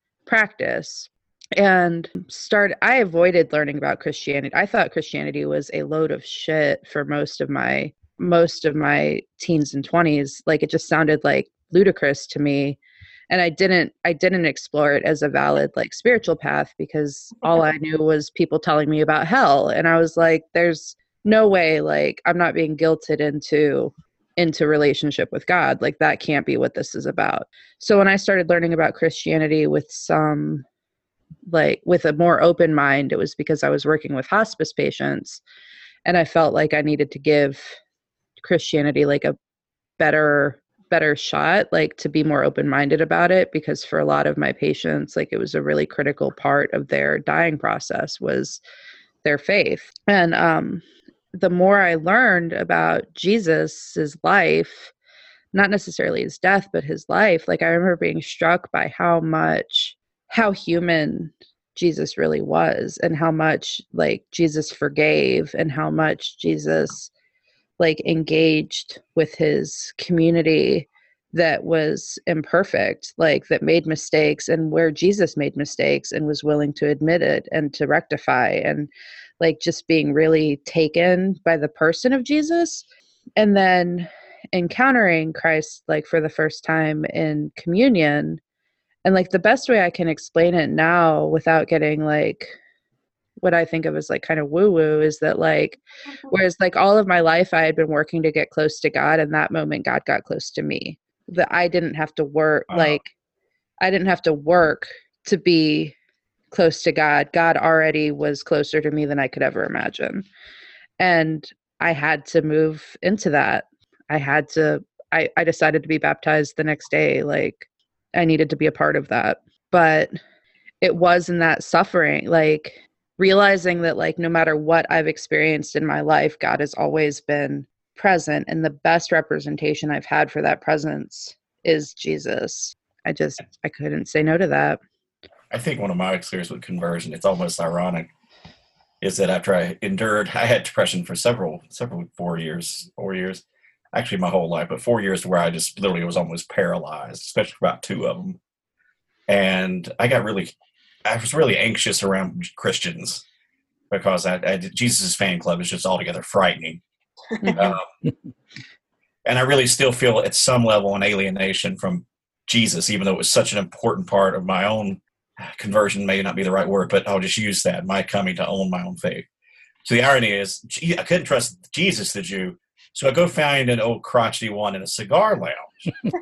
practice and started, I avoided learning about Christianity. I thought Christianity was a load of shit for most of my, most of my teens and twenties. Like it just sounded like ludicrous to me. And I didn't, I didn't explore it as a valid like spiritual path because all I knew was people telling me about hell. And I was like, there's no way, like I'm not being guilted into into relationship with God. Like that can't be what this is about. So when I started learning about Christianity with some, like with a more open mind, it was because I was working with hospice patients and I felt like I needed to give Christianity like a better, better shot, like to be more open-minded about it. Because for a lot of my patients, like it was a really critical part of their dying process was their faith. And, um, the more I learned about Jesus's life, not necessarily his death, but his life, like I remember being struck by how much, how human Jesus really was and how much like Jesus forgave and how much Jesus like engaged with his community that was imperfect, like that made mistakes, and where Jesus made mistakes and was willing to admit it and to rectify, and like just being really taken by the person of Jesus. And then encountering Christ like for the first time in communion. And like the best way I can explain it now without getting like what I think of as like kind of woo woo is that like, whereas like all of my life I had been working to get close to God, and that moment God got close to me. That I didn't have to work, Wow. like I didn't have to work to be close to God. God already was closer to me than I could ever imagine. And I had to move into that. I had to, I, I decided to be baptized the next day. Like I needed to be a part of that. But it was in that suffering, like realizing that like no matter what I've experienced in my life, God has always been present. And the best representation I've had for that presence is Jesus. I just, I couldn't say no to that. I think one of my experiences with conversion, it's almost ironic, is that after I endured, I had depression for several, several, four years, four years, actually my whole life, but four years where I just literally was almost paralyzed, especially for about two of them. And I got really, I was really anxious around Christians because I, I Jesus' fan club is just altogether frightening. um, and I really still feel at some level an alienation from Jesus, even though it was such an important part of my own conversion, may not be the right word, but I'll just use that, my coming to own my own faith. So the irony is I couldn't trust Jesus, the Jew, so I go find an old crotchety one in a cigar lounge.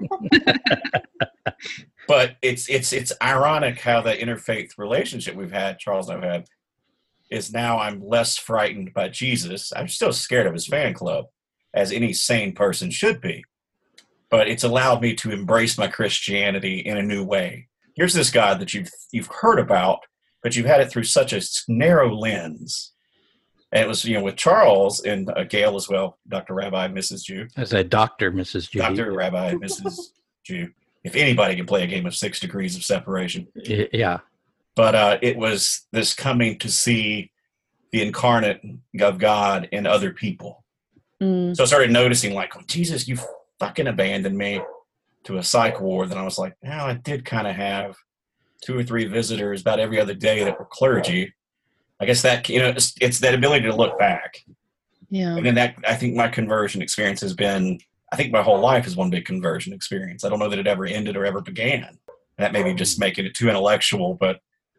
But it's it's it's ironic how the interfaith relationship we've had, Charles and I've had, is now I'm less frightened by Jesus. I'm still scared of his fan club, as any sane person should be. But it's allowed me to embrace my Christianity in a new way. Here's this God that you've you've heard about, but you've had it through such a narrow lens. And it was, you know, with Charles and uh, Gail as well, Doctor Rabbi, Missus Jew. I said Doctor Missus Judy. Doctor Rabbi, Missus Jew. If anybody can play a game of six degrees of separation. Y- Yeah. But uh, it was this coming to see the incarnate of God in other people. Mm. So I started noticing, like, oh, Jesus, you fucking abandoned me to a psych ward. Then I was like, well, I did kind of have two or three visitors about every other day that were clergy. I guess that, you know, it's, it's that ability to look back. Yeah. And then that, I think my conversion experience has been, I think my whole life is one big conversion experience. I don't know that it ever ended or ever began. That may be just making it too intellectual, but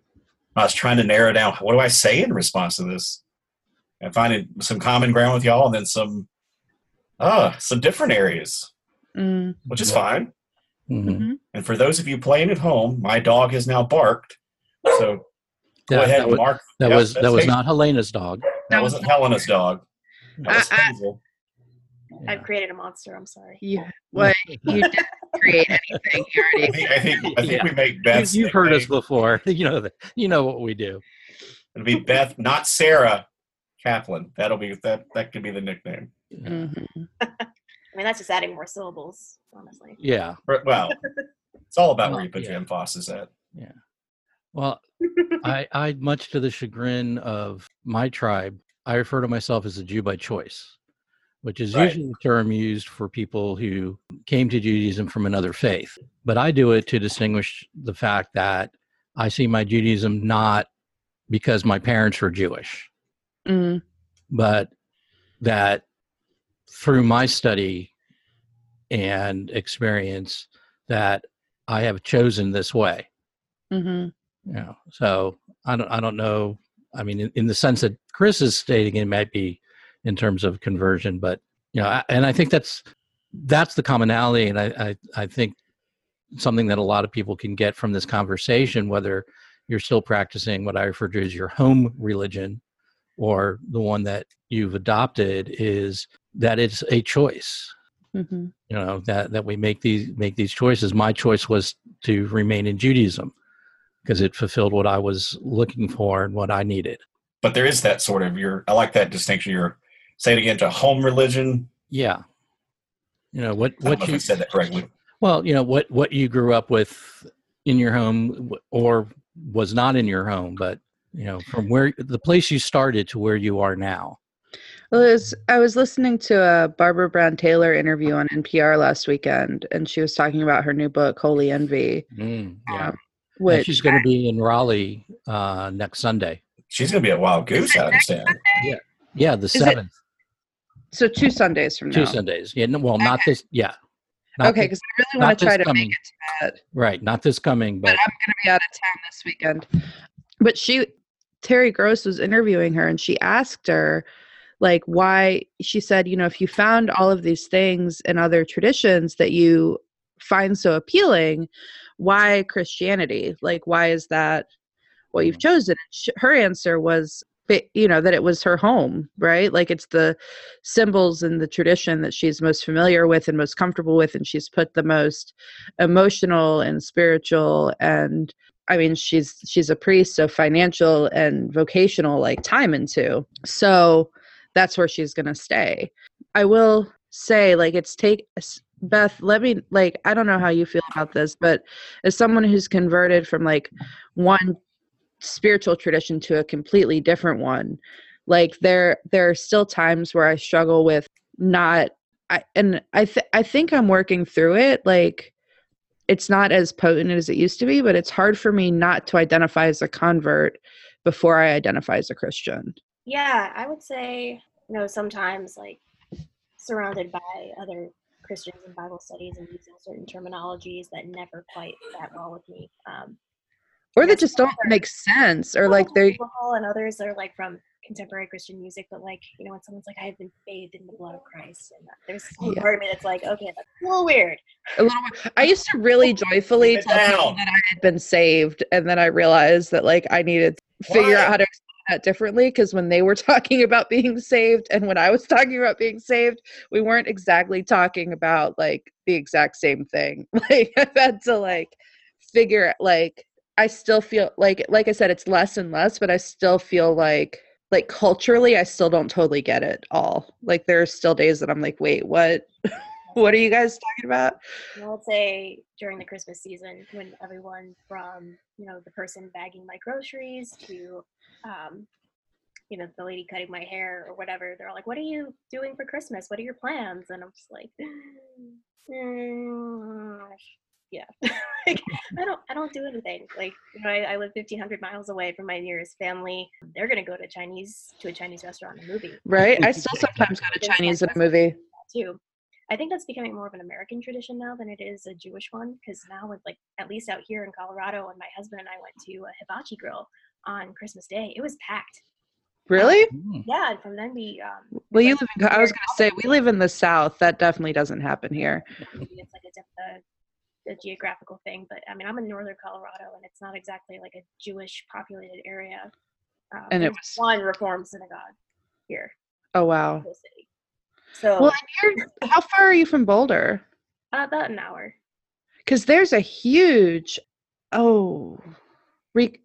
I was trying to narrow down, what do I say in response to this? And finding some common ground with y'all, and then some, uh, some different areas, Mm. which is fine. Mhm. Mm-hmm. And for those of you playing at home, my dog has now barked. So go That- ahead that and was- mark. That Yep, was that's that was Hazel. not Helena's dog. That wasn't Helena's dog. That was I- I- Hazel. I've created a monster. I'm sorry. You, what, you didn't create anything. You I already think I think, I think Yeah. we make You, Beth's you've heard us nickname. before. You know that. You know what we do. It'll be Beth, not Sarah Kaplan. That'll be that. That could be the nickname. Mhm. I mean, that's just adding more syllables, honestly. Yeah. But, well, it's all about Well, where you put yeah. your emphasis at. Well, I, I, much to the chagrin of my tribe, I refer to myself as a Jew by choice, which is Right. usually the term used for people who came to Judaism from another faith. But I do it to distinguish the fact that I see my Judaism not because my parents were Jewish, Mm. but that through my study and experience that I have chosen this way. Mhm. You know, so I don't I don't know. I mean, in, in the sense that Chris is stating, it might be in terms of conversion, but you know, I, and I think that's that's the commonality, and I, I I think something that a lot of people can get from this conversation, whether you're still practicing what I refer to as your home religion or the one that you've adopted, is that it's a choice. Mhm. You know, that that we make these make these choices. My choice was to remain in Judaism because it fulfilled what I was looking for and what I needed. But there is that sort of your. I like that distinction. You're say it again to home religion. Yeah. You know, what, I don't what know if you I said that correctly. well, you know, what, what you grew up with in your home or was not in your home, but you know, from where the place you started to where you are now. Well, it was, I was listening to a Barbara Brown Taylor interview on N P R last weekend, and she was talking about her new book, Holy Envy, Mm, yeah. um, And which she's going to be in Raleigh uh, next Sunday. She's going to be a wild goose, I understand. Yeah, the it- seventh. so two Sundays from Two now. Sundays. Yeah, no, well, not this. Yeah. Not Okay, this- because I really not want to try this to coming. make it to that. right. Not this coming, But but I'm going to be out of town this weekend. But she Terry Gross was interviewing her, and she asked her, like, why, she said, you know, if you found all of these things in other traditions that you find so appealing, why Christianity? Like, why is that what you've chosen? Her answer was, you know, that it was her home, right? Like, it's the symbols and the tradition that she's most familiar with and most comfortable with, and she's put the most emotional and spiritual, and I mean, she's she's a priest, so financial and vocational, like, time into. So that's where she's gonna stay. I will say, like, it's take Beth, let me, like, I don't know how you feel about this, but as someone who's converted from, like, one spiritual tradition to a completely different one, like, there there are still times where I struggle with not I and I th- I think I'm working through it. Like, it's not as potent as it used to be, but it's hard for me not to identify as a convert before I identify as a Christian. Yeah, I would say, you know, sometimes, like, surrounded by other Christians in Bible studies and using certain terminologies that never quite sat well with me. Um, or that just don't make sense, or like they and others are like from contemporary Christian music, but like, you know, when someone's like, I have been bathed in the blood of Christ, and there's some yeah. part of me that's like, okay, that's a little weird. A little weird. I used to really joyfully tell people that I had been saved, and then I realized that, like, I needed to figure Why? out how to explain that differently, because when they were talking about being saved and when I was talking about being saved, we weren't exactly talking about, like, the exact same thing. Like, I've had to, like, figure, like, I still feel like, like I said, it's less and less, but I still feel like, like, culturally, I still don't totally get it all. Like, there are still days that I'm like, wait, what? What are you guys talking about? I would say during the Christmas season, when everyone from, you know, the person bagging my groceries to, um, you know, the lady cutting my hair or whatever, they're all like, what are you doing for Christmas? What are your plans? And I'm just like, mm, yeah. Like, I don't I don't do anything. Like, you know, I, I live fifteen hundred miles away from my nearest family. They're gonna go to Chinese to a Chinese restaurant and a movie. Right. I still sometimes go to Chinese in a movie too. I think that's becoming more of an American tradition now than it is a Jewish one, because now, with, like, at least out here in Colorado, and my husband and I went to a hibachi grill on Christmas Day, it was packed. Really? Um, yeah, and from then we um well, you live in, I was gonna say, we live in the South. That definitely doesn't happen here. It's like a, a, a geographical thing, but I mean, I'm in northern Colorado, and it's not exactly like a Jewish populated area. Um, and it there's was one Reform synagogue here. Oh wow. In the city. So, well, you're, how far are you from Boulder? Uh, about an hour. Because there's a huge, oh, re,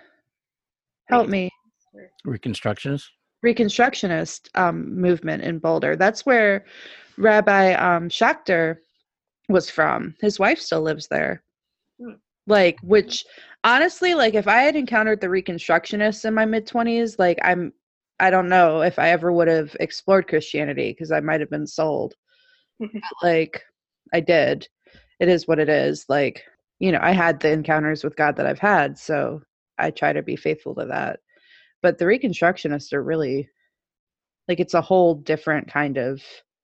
help me. Reconstructionist? Reconstructionist um, movement in Boulder. That's where Rabbi um, Schachter was from. His wife still lives there. Hmm. Like, which, honestly, like, if I had encountered the Reconstructionists in my mid-twenties, like, I'm, I don't know if I ever would have explored Christianity, because I might have been sold. But, like, I did. It is what it is. Like, you know, I had the encounters with God that I've had, so I try to be faithful to that. But the Reconstructionists are really, like, it's a whole different kind of,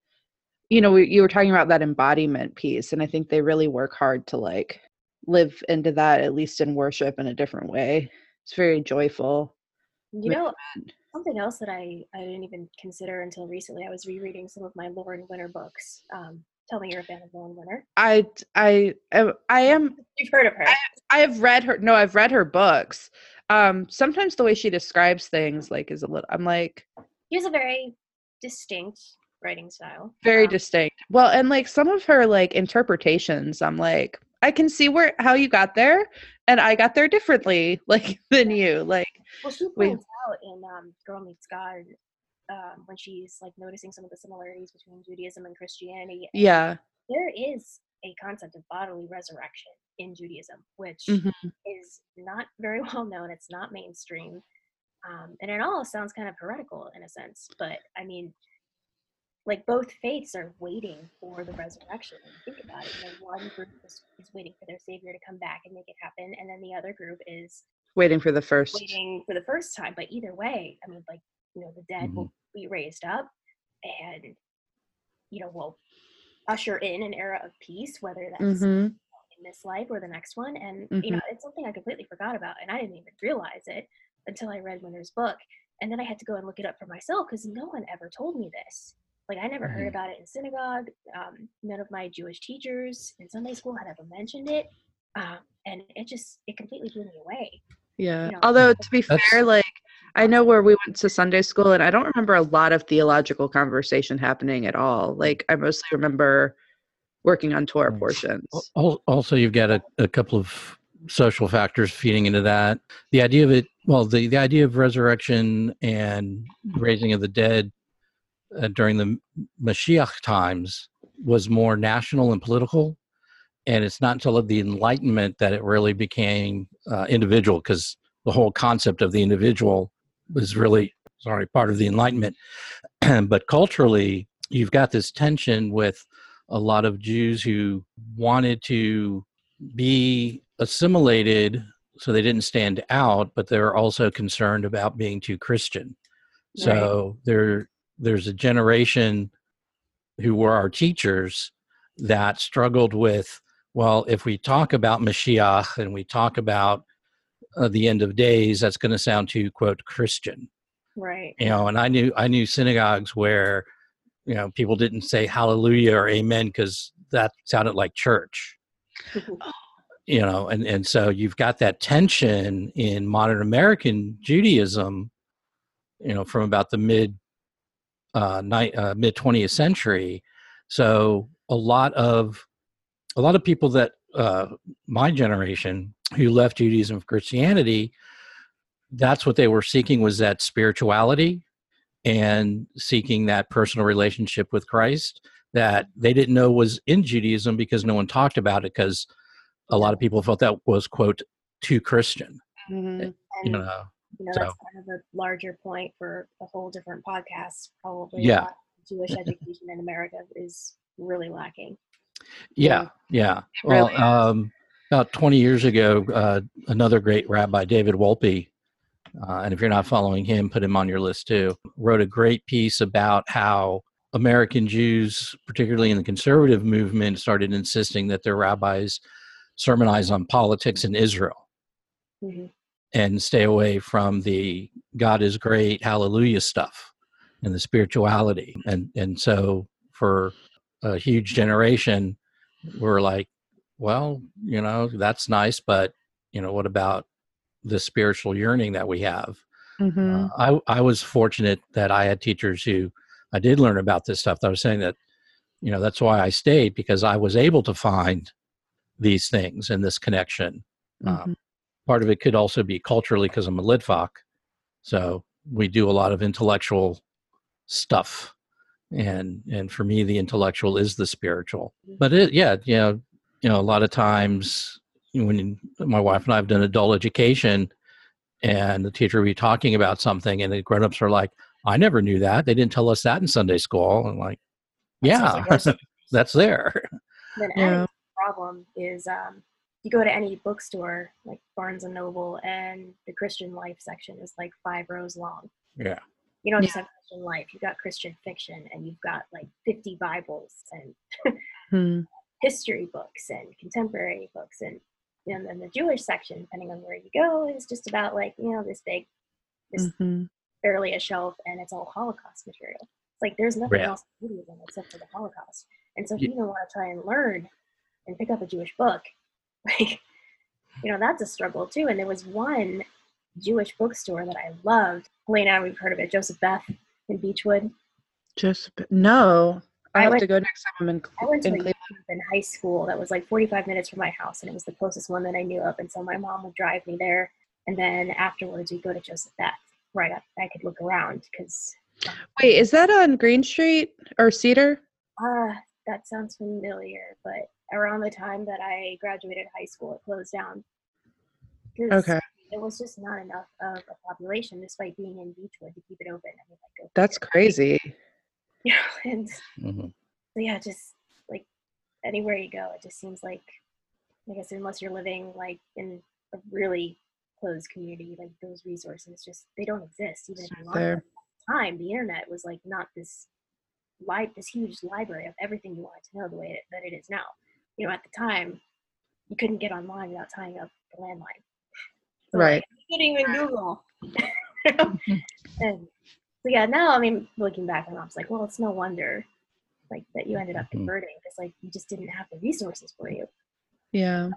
you know, we, you were talking about that embodiment piece, and I think they really work hard to, like, live into that, at least in worship, in a different way. It's very joyful. You know, something else that I, I didn't even consider until recently, I was rereading some of my Lauren Winner books. Um, tell me you're a fan of Lauren Winner. I, I, I am. You've heard of her. I, I have read her. No, I've read her books. Um, sometimes the way she describes things, like, is a little, I'm like. She has a very distinct writing style. Very um, distinct. Well, and, like, some of her, like, interpretations, I'm like, I can see where, how you got there, and I got there differently, like, than you. Like, well, she points out in um, Girl Meets God, um, when she's, like, noticing some of the similarities between Judaism and Christianity. And yeah. there is a concept of bodily resurrection in Judaism, which mm-hmm. is not very well known. It's not mainstream. Um, and it all sounds kind of heretical in a sense. But, I mean, like, both faiths are waiting for the resurrection. And think about it. You know, one group is, is waiting for their Savior to come back and make it happen. And then the other group is waiting for the first. Waiting for the first time. But either way, I mean, like, you know, the dead mm-hmm. will be raised up and, you know, will usher in an era of peace, whether that's mm-hmm. in this life or the next one. And, mm-hmm. you know, it's something I completely forgot about. And I didn't even realize it until I read Winter's book. And then I had to go and look it up for myself because no one ever told me this. Like, I never heard Mhm. about it in synagogue. Um, none of my Jewish teachers in Sunday school had ever mentioned it. Um, and it just, it completely blew me away. Yeah. You know, Although, to be That's- fair, like, I know where we went to Sunday school, and I don't remember a lot of theological conversation happening at all. Like, I mostly remember working on Torah Mm. portions. Al- Also, you've got a, a couple of social factors feeding into that. The idea of it, well, the, the idea of resurrection and raising of the dead uh, during the Mashiach times was more national and political. And it's not until the Enlightenment that it really became uh, individual, because the whole concept of the individual was really, sorry, part of the Enlightenment. But culturally, you've got this tension with a lot of Jews who wanted to be assimilated so they didn't stand out, but they're also concerned about being too Christian. So there, there's a generation who were our teachers that struggled with, well, if we talk about Mashiach and we talk about uh, the end of days, that's going to sound too, quote, Christian. Right. You know, and I knew I knew synagogues where, you know, people didn't say hallelujah or amen because that sounded like church. You know, and, and so you've got that tension in modern American Judaism, you know, from about the mid uh, ni- uh, mid twentieth century. So a lot of a lot of people that uh, my generation who left Judaism for Christianity, that's what they were seeking, was that spirituality and seeking that personal relationship with Christ that they didn't know was in Judaism because no one talked about it, because a lot of people felt that was, quote, too Christian. Mhm. And, You know, you know, so- that's kind of a larger point for a whole different podcast. Probably Yeah. why Jewish education in America is really lacking. Yeah, yeah. really Well, um, about twenty years ago, uh, another great rabbi, David Wolpe, uh, and if you're not following him, put him on your list too, wrote a great piece about how American Jews, particularly in the conservative movement, started insisting that their rabbis sermonize on politics in Israel Mm-hmm. and stay away from the God is great, hallelujah stuff and the spirituality. And, and so for a huge generation, we're like, well, you know, that's nice, but, you know, what about the spiritual yearning that we have? Mhm. Uh, I, I was fortunate that I had teachers who I did learn about this stuff. I was saying that, you know, that's why I stayed, because I was able to find these things and this connection. Mhm. Um, part of it could also be culturally, because I'm a Litvak. So we do a lot of intellectual stuff. And, and for me, the intellectual is the spiritual. But it, yeah, you know, you know, a lot of times when my wife and I have done adult education and the teacher will be talking about something and the grown-ups are like, I never knew that. They didn't tell us that in Sunday school. And I'm like, That sounds yeah, like our subject. that's there. Then Yeah. adding to the problem is um, you go to any bookstore like Barnes and Noble, and the Christian Life section is like five rows long. Yeah. You don't just have Christian Life, you've got Christian fiction, and you've got like fifty Bibles and Mhm. history books and contemporary books, and and then the Jewish section, depending on where you go, is just about like, you know, this big, this Mhm. barely a shelf, and it's all Holocaust material. It's like there's nothing Yeah. else in Judaism except for the Holocaust. And so if Ye- you even want to try and learn and pick up a Jewish book, like, you know, that's a struggle too. And there was one Jewish bookstore that I loved. Helena, we've heard of it, Joseph Beth in Beechwood. Just no. I I have went- to go next time I'm in, I went to in a Cleveland. youth group in high school that was like forty-five minutes from my house, and it was the closest one that I knew of. And so my mom would drive me there, and then afterwards we'd go to Joseph Beth. Right up, I could look around because. Wait, is that on Green Street or Cedar? Ah, that sounds familiar, but around the time that I graduated high school, it closed down. 'Cause Okay. There was just not enough of a population, despite being in Beechwood, to keep it open. I mean, like, go That's figure. crazy. Yeah, and Mhm. so yeah, just like anywhere you go, it just seems like, I guess, unless you're living like in a really closed community, like those resources just, they don't exist. Even if you want There. them. At the time, the internet was like not this li- this huge library of everything you wanted to know the way it, that it is now. You know, at the time, you couldn't get online without tying up the landline. So, Right. like, Couldn't even Google. And so yeah, now I mean, looking back, my mom's like, well, it's no wonder, like that you ended up converting because like you just didn't have the resources for you. Yeah.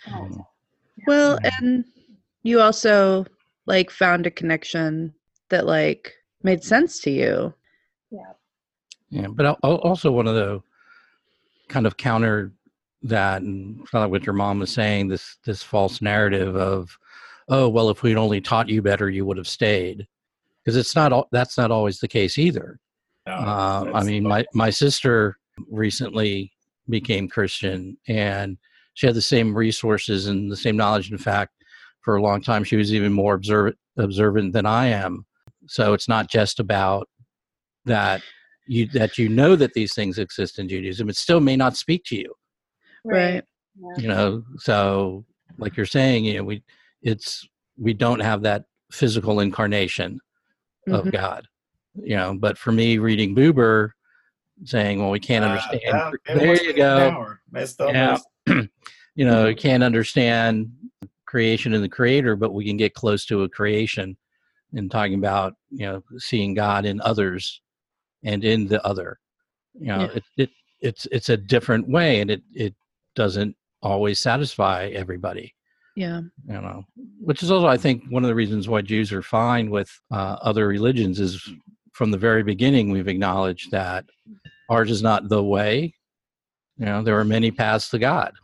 Well, and you also like found a connection that like made sense to you. Yeah. Yeah, but I I also want to kind of counter that, and kind of what your mom was saying, this this false narrative of, oh, well, if we'd only taught you better, you would have stayed, because it's not al- that's not always the case either. No, Um, I that's- mean, my my sister recently became Christian, and she had the same resources and the same knowledge. In fact, for a long time, she was even more observant observant than I am. So it's not just about that you that you know that these things exist in Judaism. It still may not speak to you. Right. Yeah. You know, so like you're saying, you know, we it's we don't have that physical incarnation of Mhm. God. You know, but for me, reading Buber, saying, well, we can't Uh, understand. yeah, it There was you an go. hour. Messed up. Yeah. messed- You know, you can't understand creation and the creator, but we can get close to a creation and talking about, you know, seeing God in others and in the other. You know, Yeah. it, it it's it's a different way, and it it doesn't always satisfy everybody. Yeah. You know, which is also, I think, one of the reasons why Jews are fine with uh, other religions is from the very beginning we've acknowledged that ours is not the way. You know, there are many paths to God,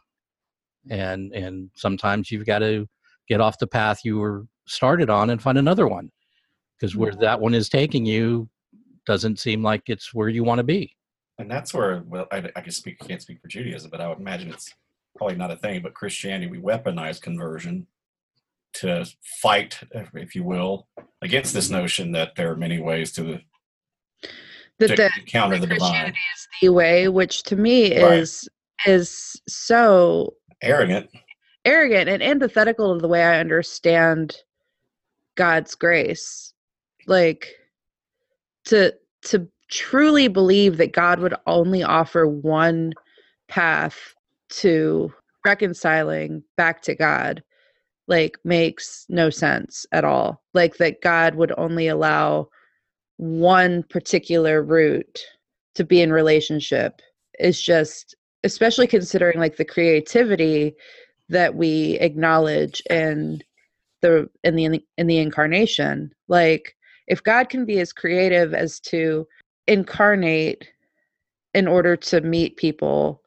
and and sometimes you've got to get off the path you were started on and find another one, because where that one is taking you doesn't seem like it's where you want to be. And that's where, well, I, I can speak, can't speak for Judaism, but I would imagine it's probably not a thing. But Christianity, we weaponize conversion to fight, if you will, against this notion that there are many ways to, the, That to the encounter the divine. Christianity is the way, which to me Right. is is so Arrogant. arrogant and antithetical to the way I understand God's grace. Like to to truly believe that God would only offer one path to reconciling back to God, like makes no sense at all. Like that God would only allow one particular route to be in relationship is just, especially considering like the creativity that we acknowledge in the in the in the incarnation. Like if God can be as creative as to incarnate in order to meet people,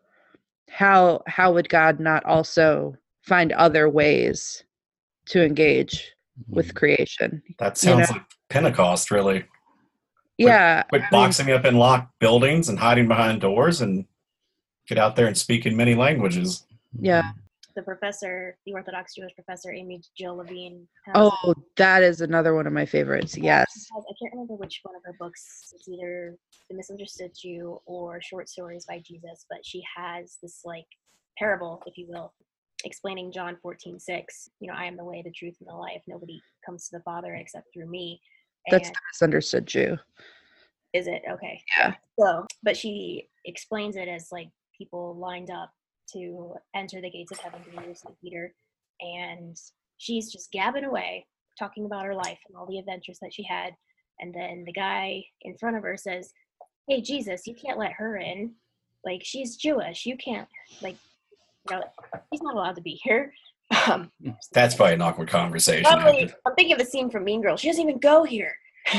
how how would God not also find other ways to engage with creation? That sounds know? like Pentecost, really. Yeah. Quit I mean, boxing me up in locked buildings and hiding behind doors and get out there and speak in many languages. yeah. The professor, the Orthodox Jewish professor, Amy Jill Levine. Has, Oh, that is another one of my favorites. Yes. has- I can't remember which one of her books. It's either The Misunderstood Jew or Short Stories by Jesus, but she has this like parable, if you will, explaining John fourteen six. You know, I am the way, the truth, and the life. Nobody comes to the Father except through me. That's And the misunderstood Jew. is it okay? Yeah. So, but she explains it as like people lined up to enter the gates of heaven to meet Saint Peter, and she's just gabbing away, talking about her life and all the adventures that she had. And then the guy in front of her says, "Hey, Jesus, you can't let her in. Like, she's Jewish. You can't, like, you know, she's not allowed to be here." Um, That's probably an awkward conversation. probably, after- I'm thinking of the scene from Mean Girls. She doesn't even go here.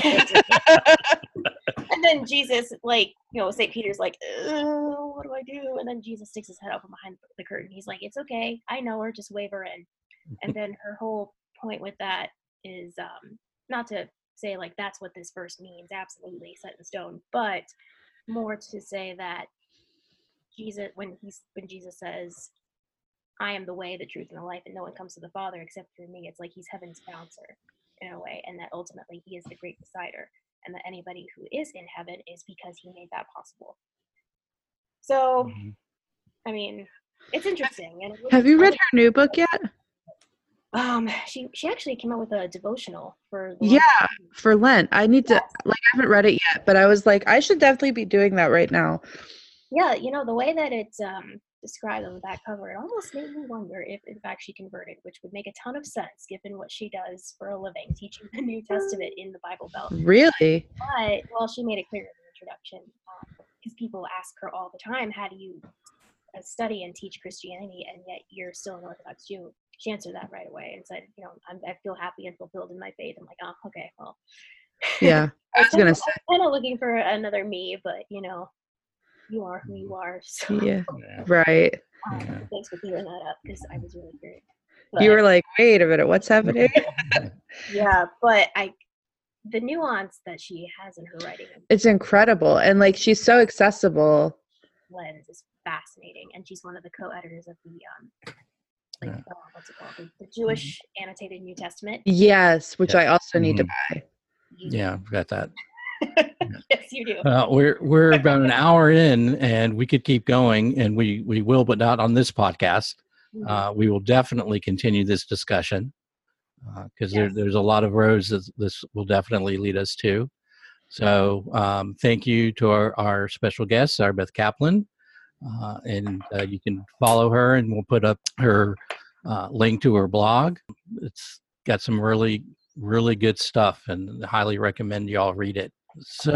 And then Jesus, like, you know, Saint Peter's like, "Oh, what do I do?" And then Jesus sticks his head out from behind the curtain. He's like, "It's okay. I know her. Just wave her in." And then her whole point with that is um, not to say, like, that's what this verse means, absolutely set in stone, but more to say that Jesus, when he's when Jesus says, "I am the way, the truth, and the life, and no one comes to the Father except through me," it's like he's heaven's bouncer in a way, and that ultimately he is the great decider, and that anybody who is in heaven is because he made that possible. So, I mean, it's interesting. And it was- Have you read her new book yet? Um, she she actually came out with a devotional for the Yeah, last- for Lent. I need to, like, I haven't read it yet, but I was like, I should definitely be doing that right now. yeah, you know, the way that it's um described on that cover, it almost made me wonder if in fact she converted, which would make a ton of sense given what she does for a living, teaching the New Testament in the Bible Belt. Really? But, well, she made it clear in the introduction, because um, people ask her all the time, how do you uh, study and teach Christianity, and yet you're still an Orthodox Jew? She answered that right away and said, you know, I'm, I feel happy and fulfilled in my faith. I'm like, oh, okay, well. Yeah, I was going to say. I'm kind of looking for another me, but, you know, you are who you are. So. Yeah, right. Um, Yeah. Thanks for clearing that up, because I was really curious. You were like, wait a minute, what's happening? Yeah, but I, the nuance that she has in her writing, It's incredible. And like, she's so accessible. lens is fascinating, and she's one of the co-editors of the um, like Yeah. uh, what's it called, the, the Jewish Annotated New Testament. Yes, which Yeah. I also need to Mhm. buy. You- Yeah, I've got that. yes, you do. Uh, we're we're about an hour in, and we could keep going, and we we will, but not on this podcast. Mhm. Uh, we will definitely continue this discussion because there, Yes. there's a lot of roads that this will definitely lead us to. So um, thank you to our, our special guest, Sarah Beth Kaplan. Uh, and uh, you can follow her, and we'll put up her uh, link to her blog. It's got some really, really good stuff, and highly recommend you all read it.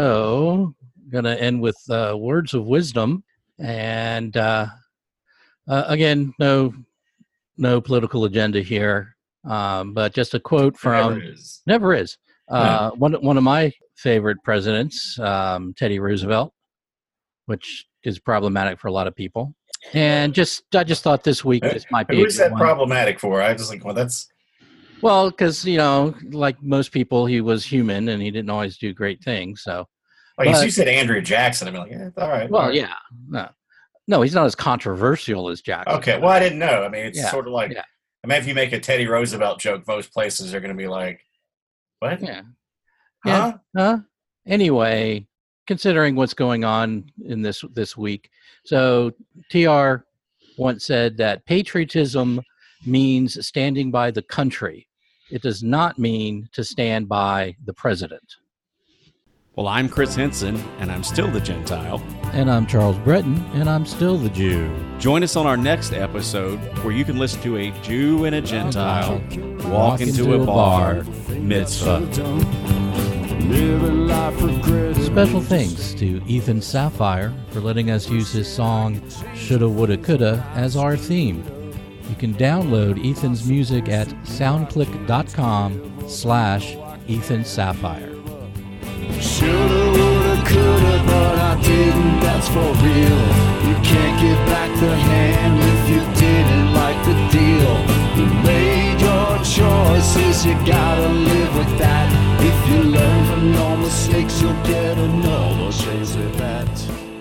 So I'm going to end with uh, words of wisdom. And uh, uh, again, no no political agenda here, um, but just a quote from Never is. never is uh, one one of my favorite presidents, um, Teddy Roosevelt, which is problematic for a lot of people. And just I just thought this week this might be a Who's good that one. problematic for? I was like, well, that's Well, because you know, like most people, he was human and he didn't always do great things. So, like But- you said, Andrew Jackson. I'm like, yeah, all right. well, all right. yeah, no, no, he's not as controversial as Jackson. Okay. Well, I didn't know. I mean, it's Yeah, sort of like, yeah. I mean, if you make a Teddy Roosevelt joke, most places are going to be like, what? Yeah. Huh? Huh? Anyway, considering what's going on in this this week, so T R once said that patriotism means standing by the country. It does not mean to stand by the president. Well, I'm Chris Henson, and I'm still the Gentile. And I'm Charles Breton, and I'm still the Jew. Join us on our next episode where you can listen to a Jew and a Gentile walk into a bar mitzvah. Living life regretted. Special thanks to Ethan Sapphire for letting us use his song Shoulda Woulda Coulda as our theme. You can download Ethan's music at soundclick.com slash Ethan Sapphire. Shoulda, woulda, coulda, but I didn't, that's for real. You can't get back the hand if you didn't like the deal. You made your choices, you gotta live with that. If you learn from your mistakes, you'll get another chance at that.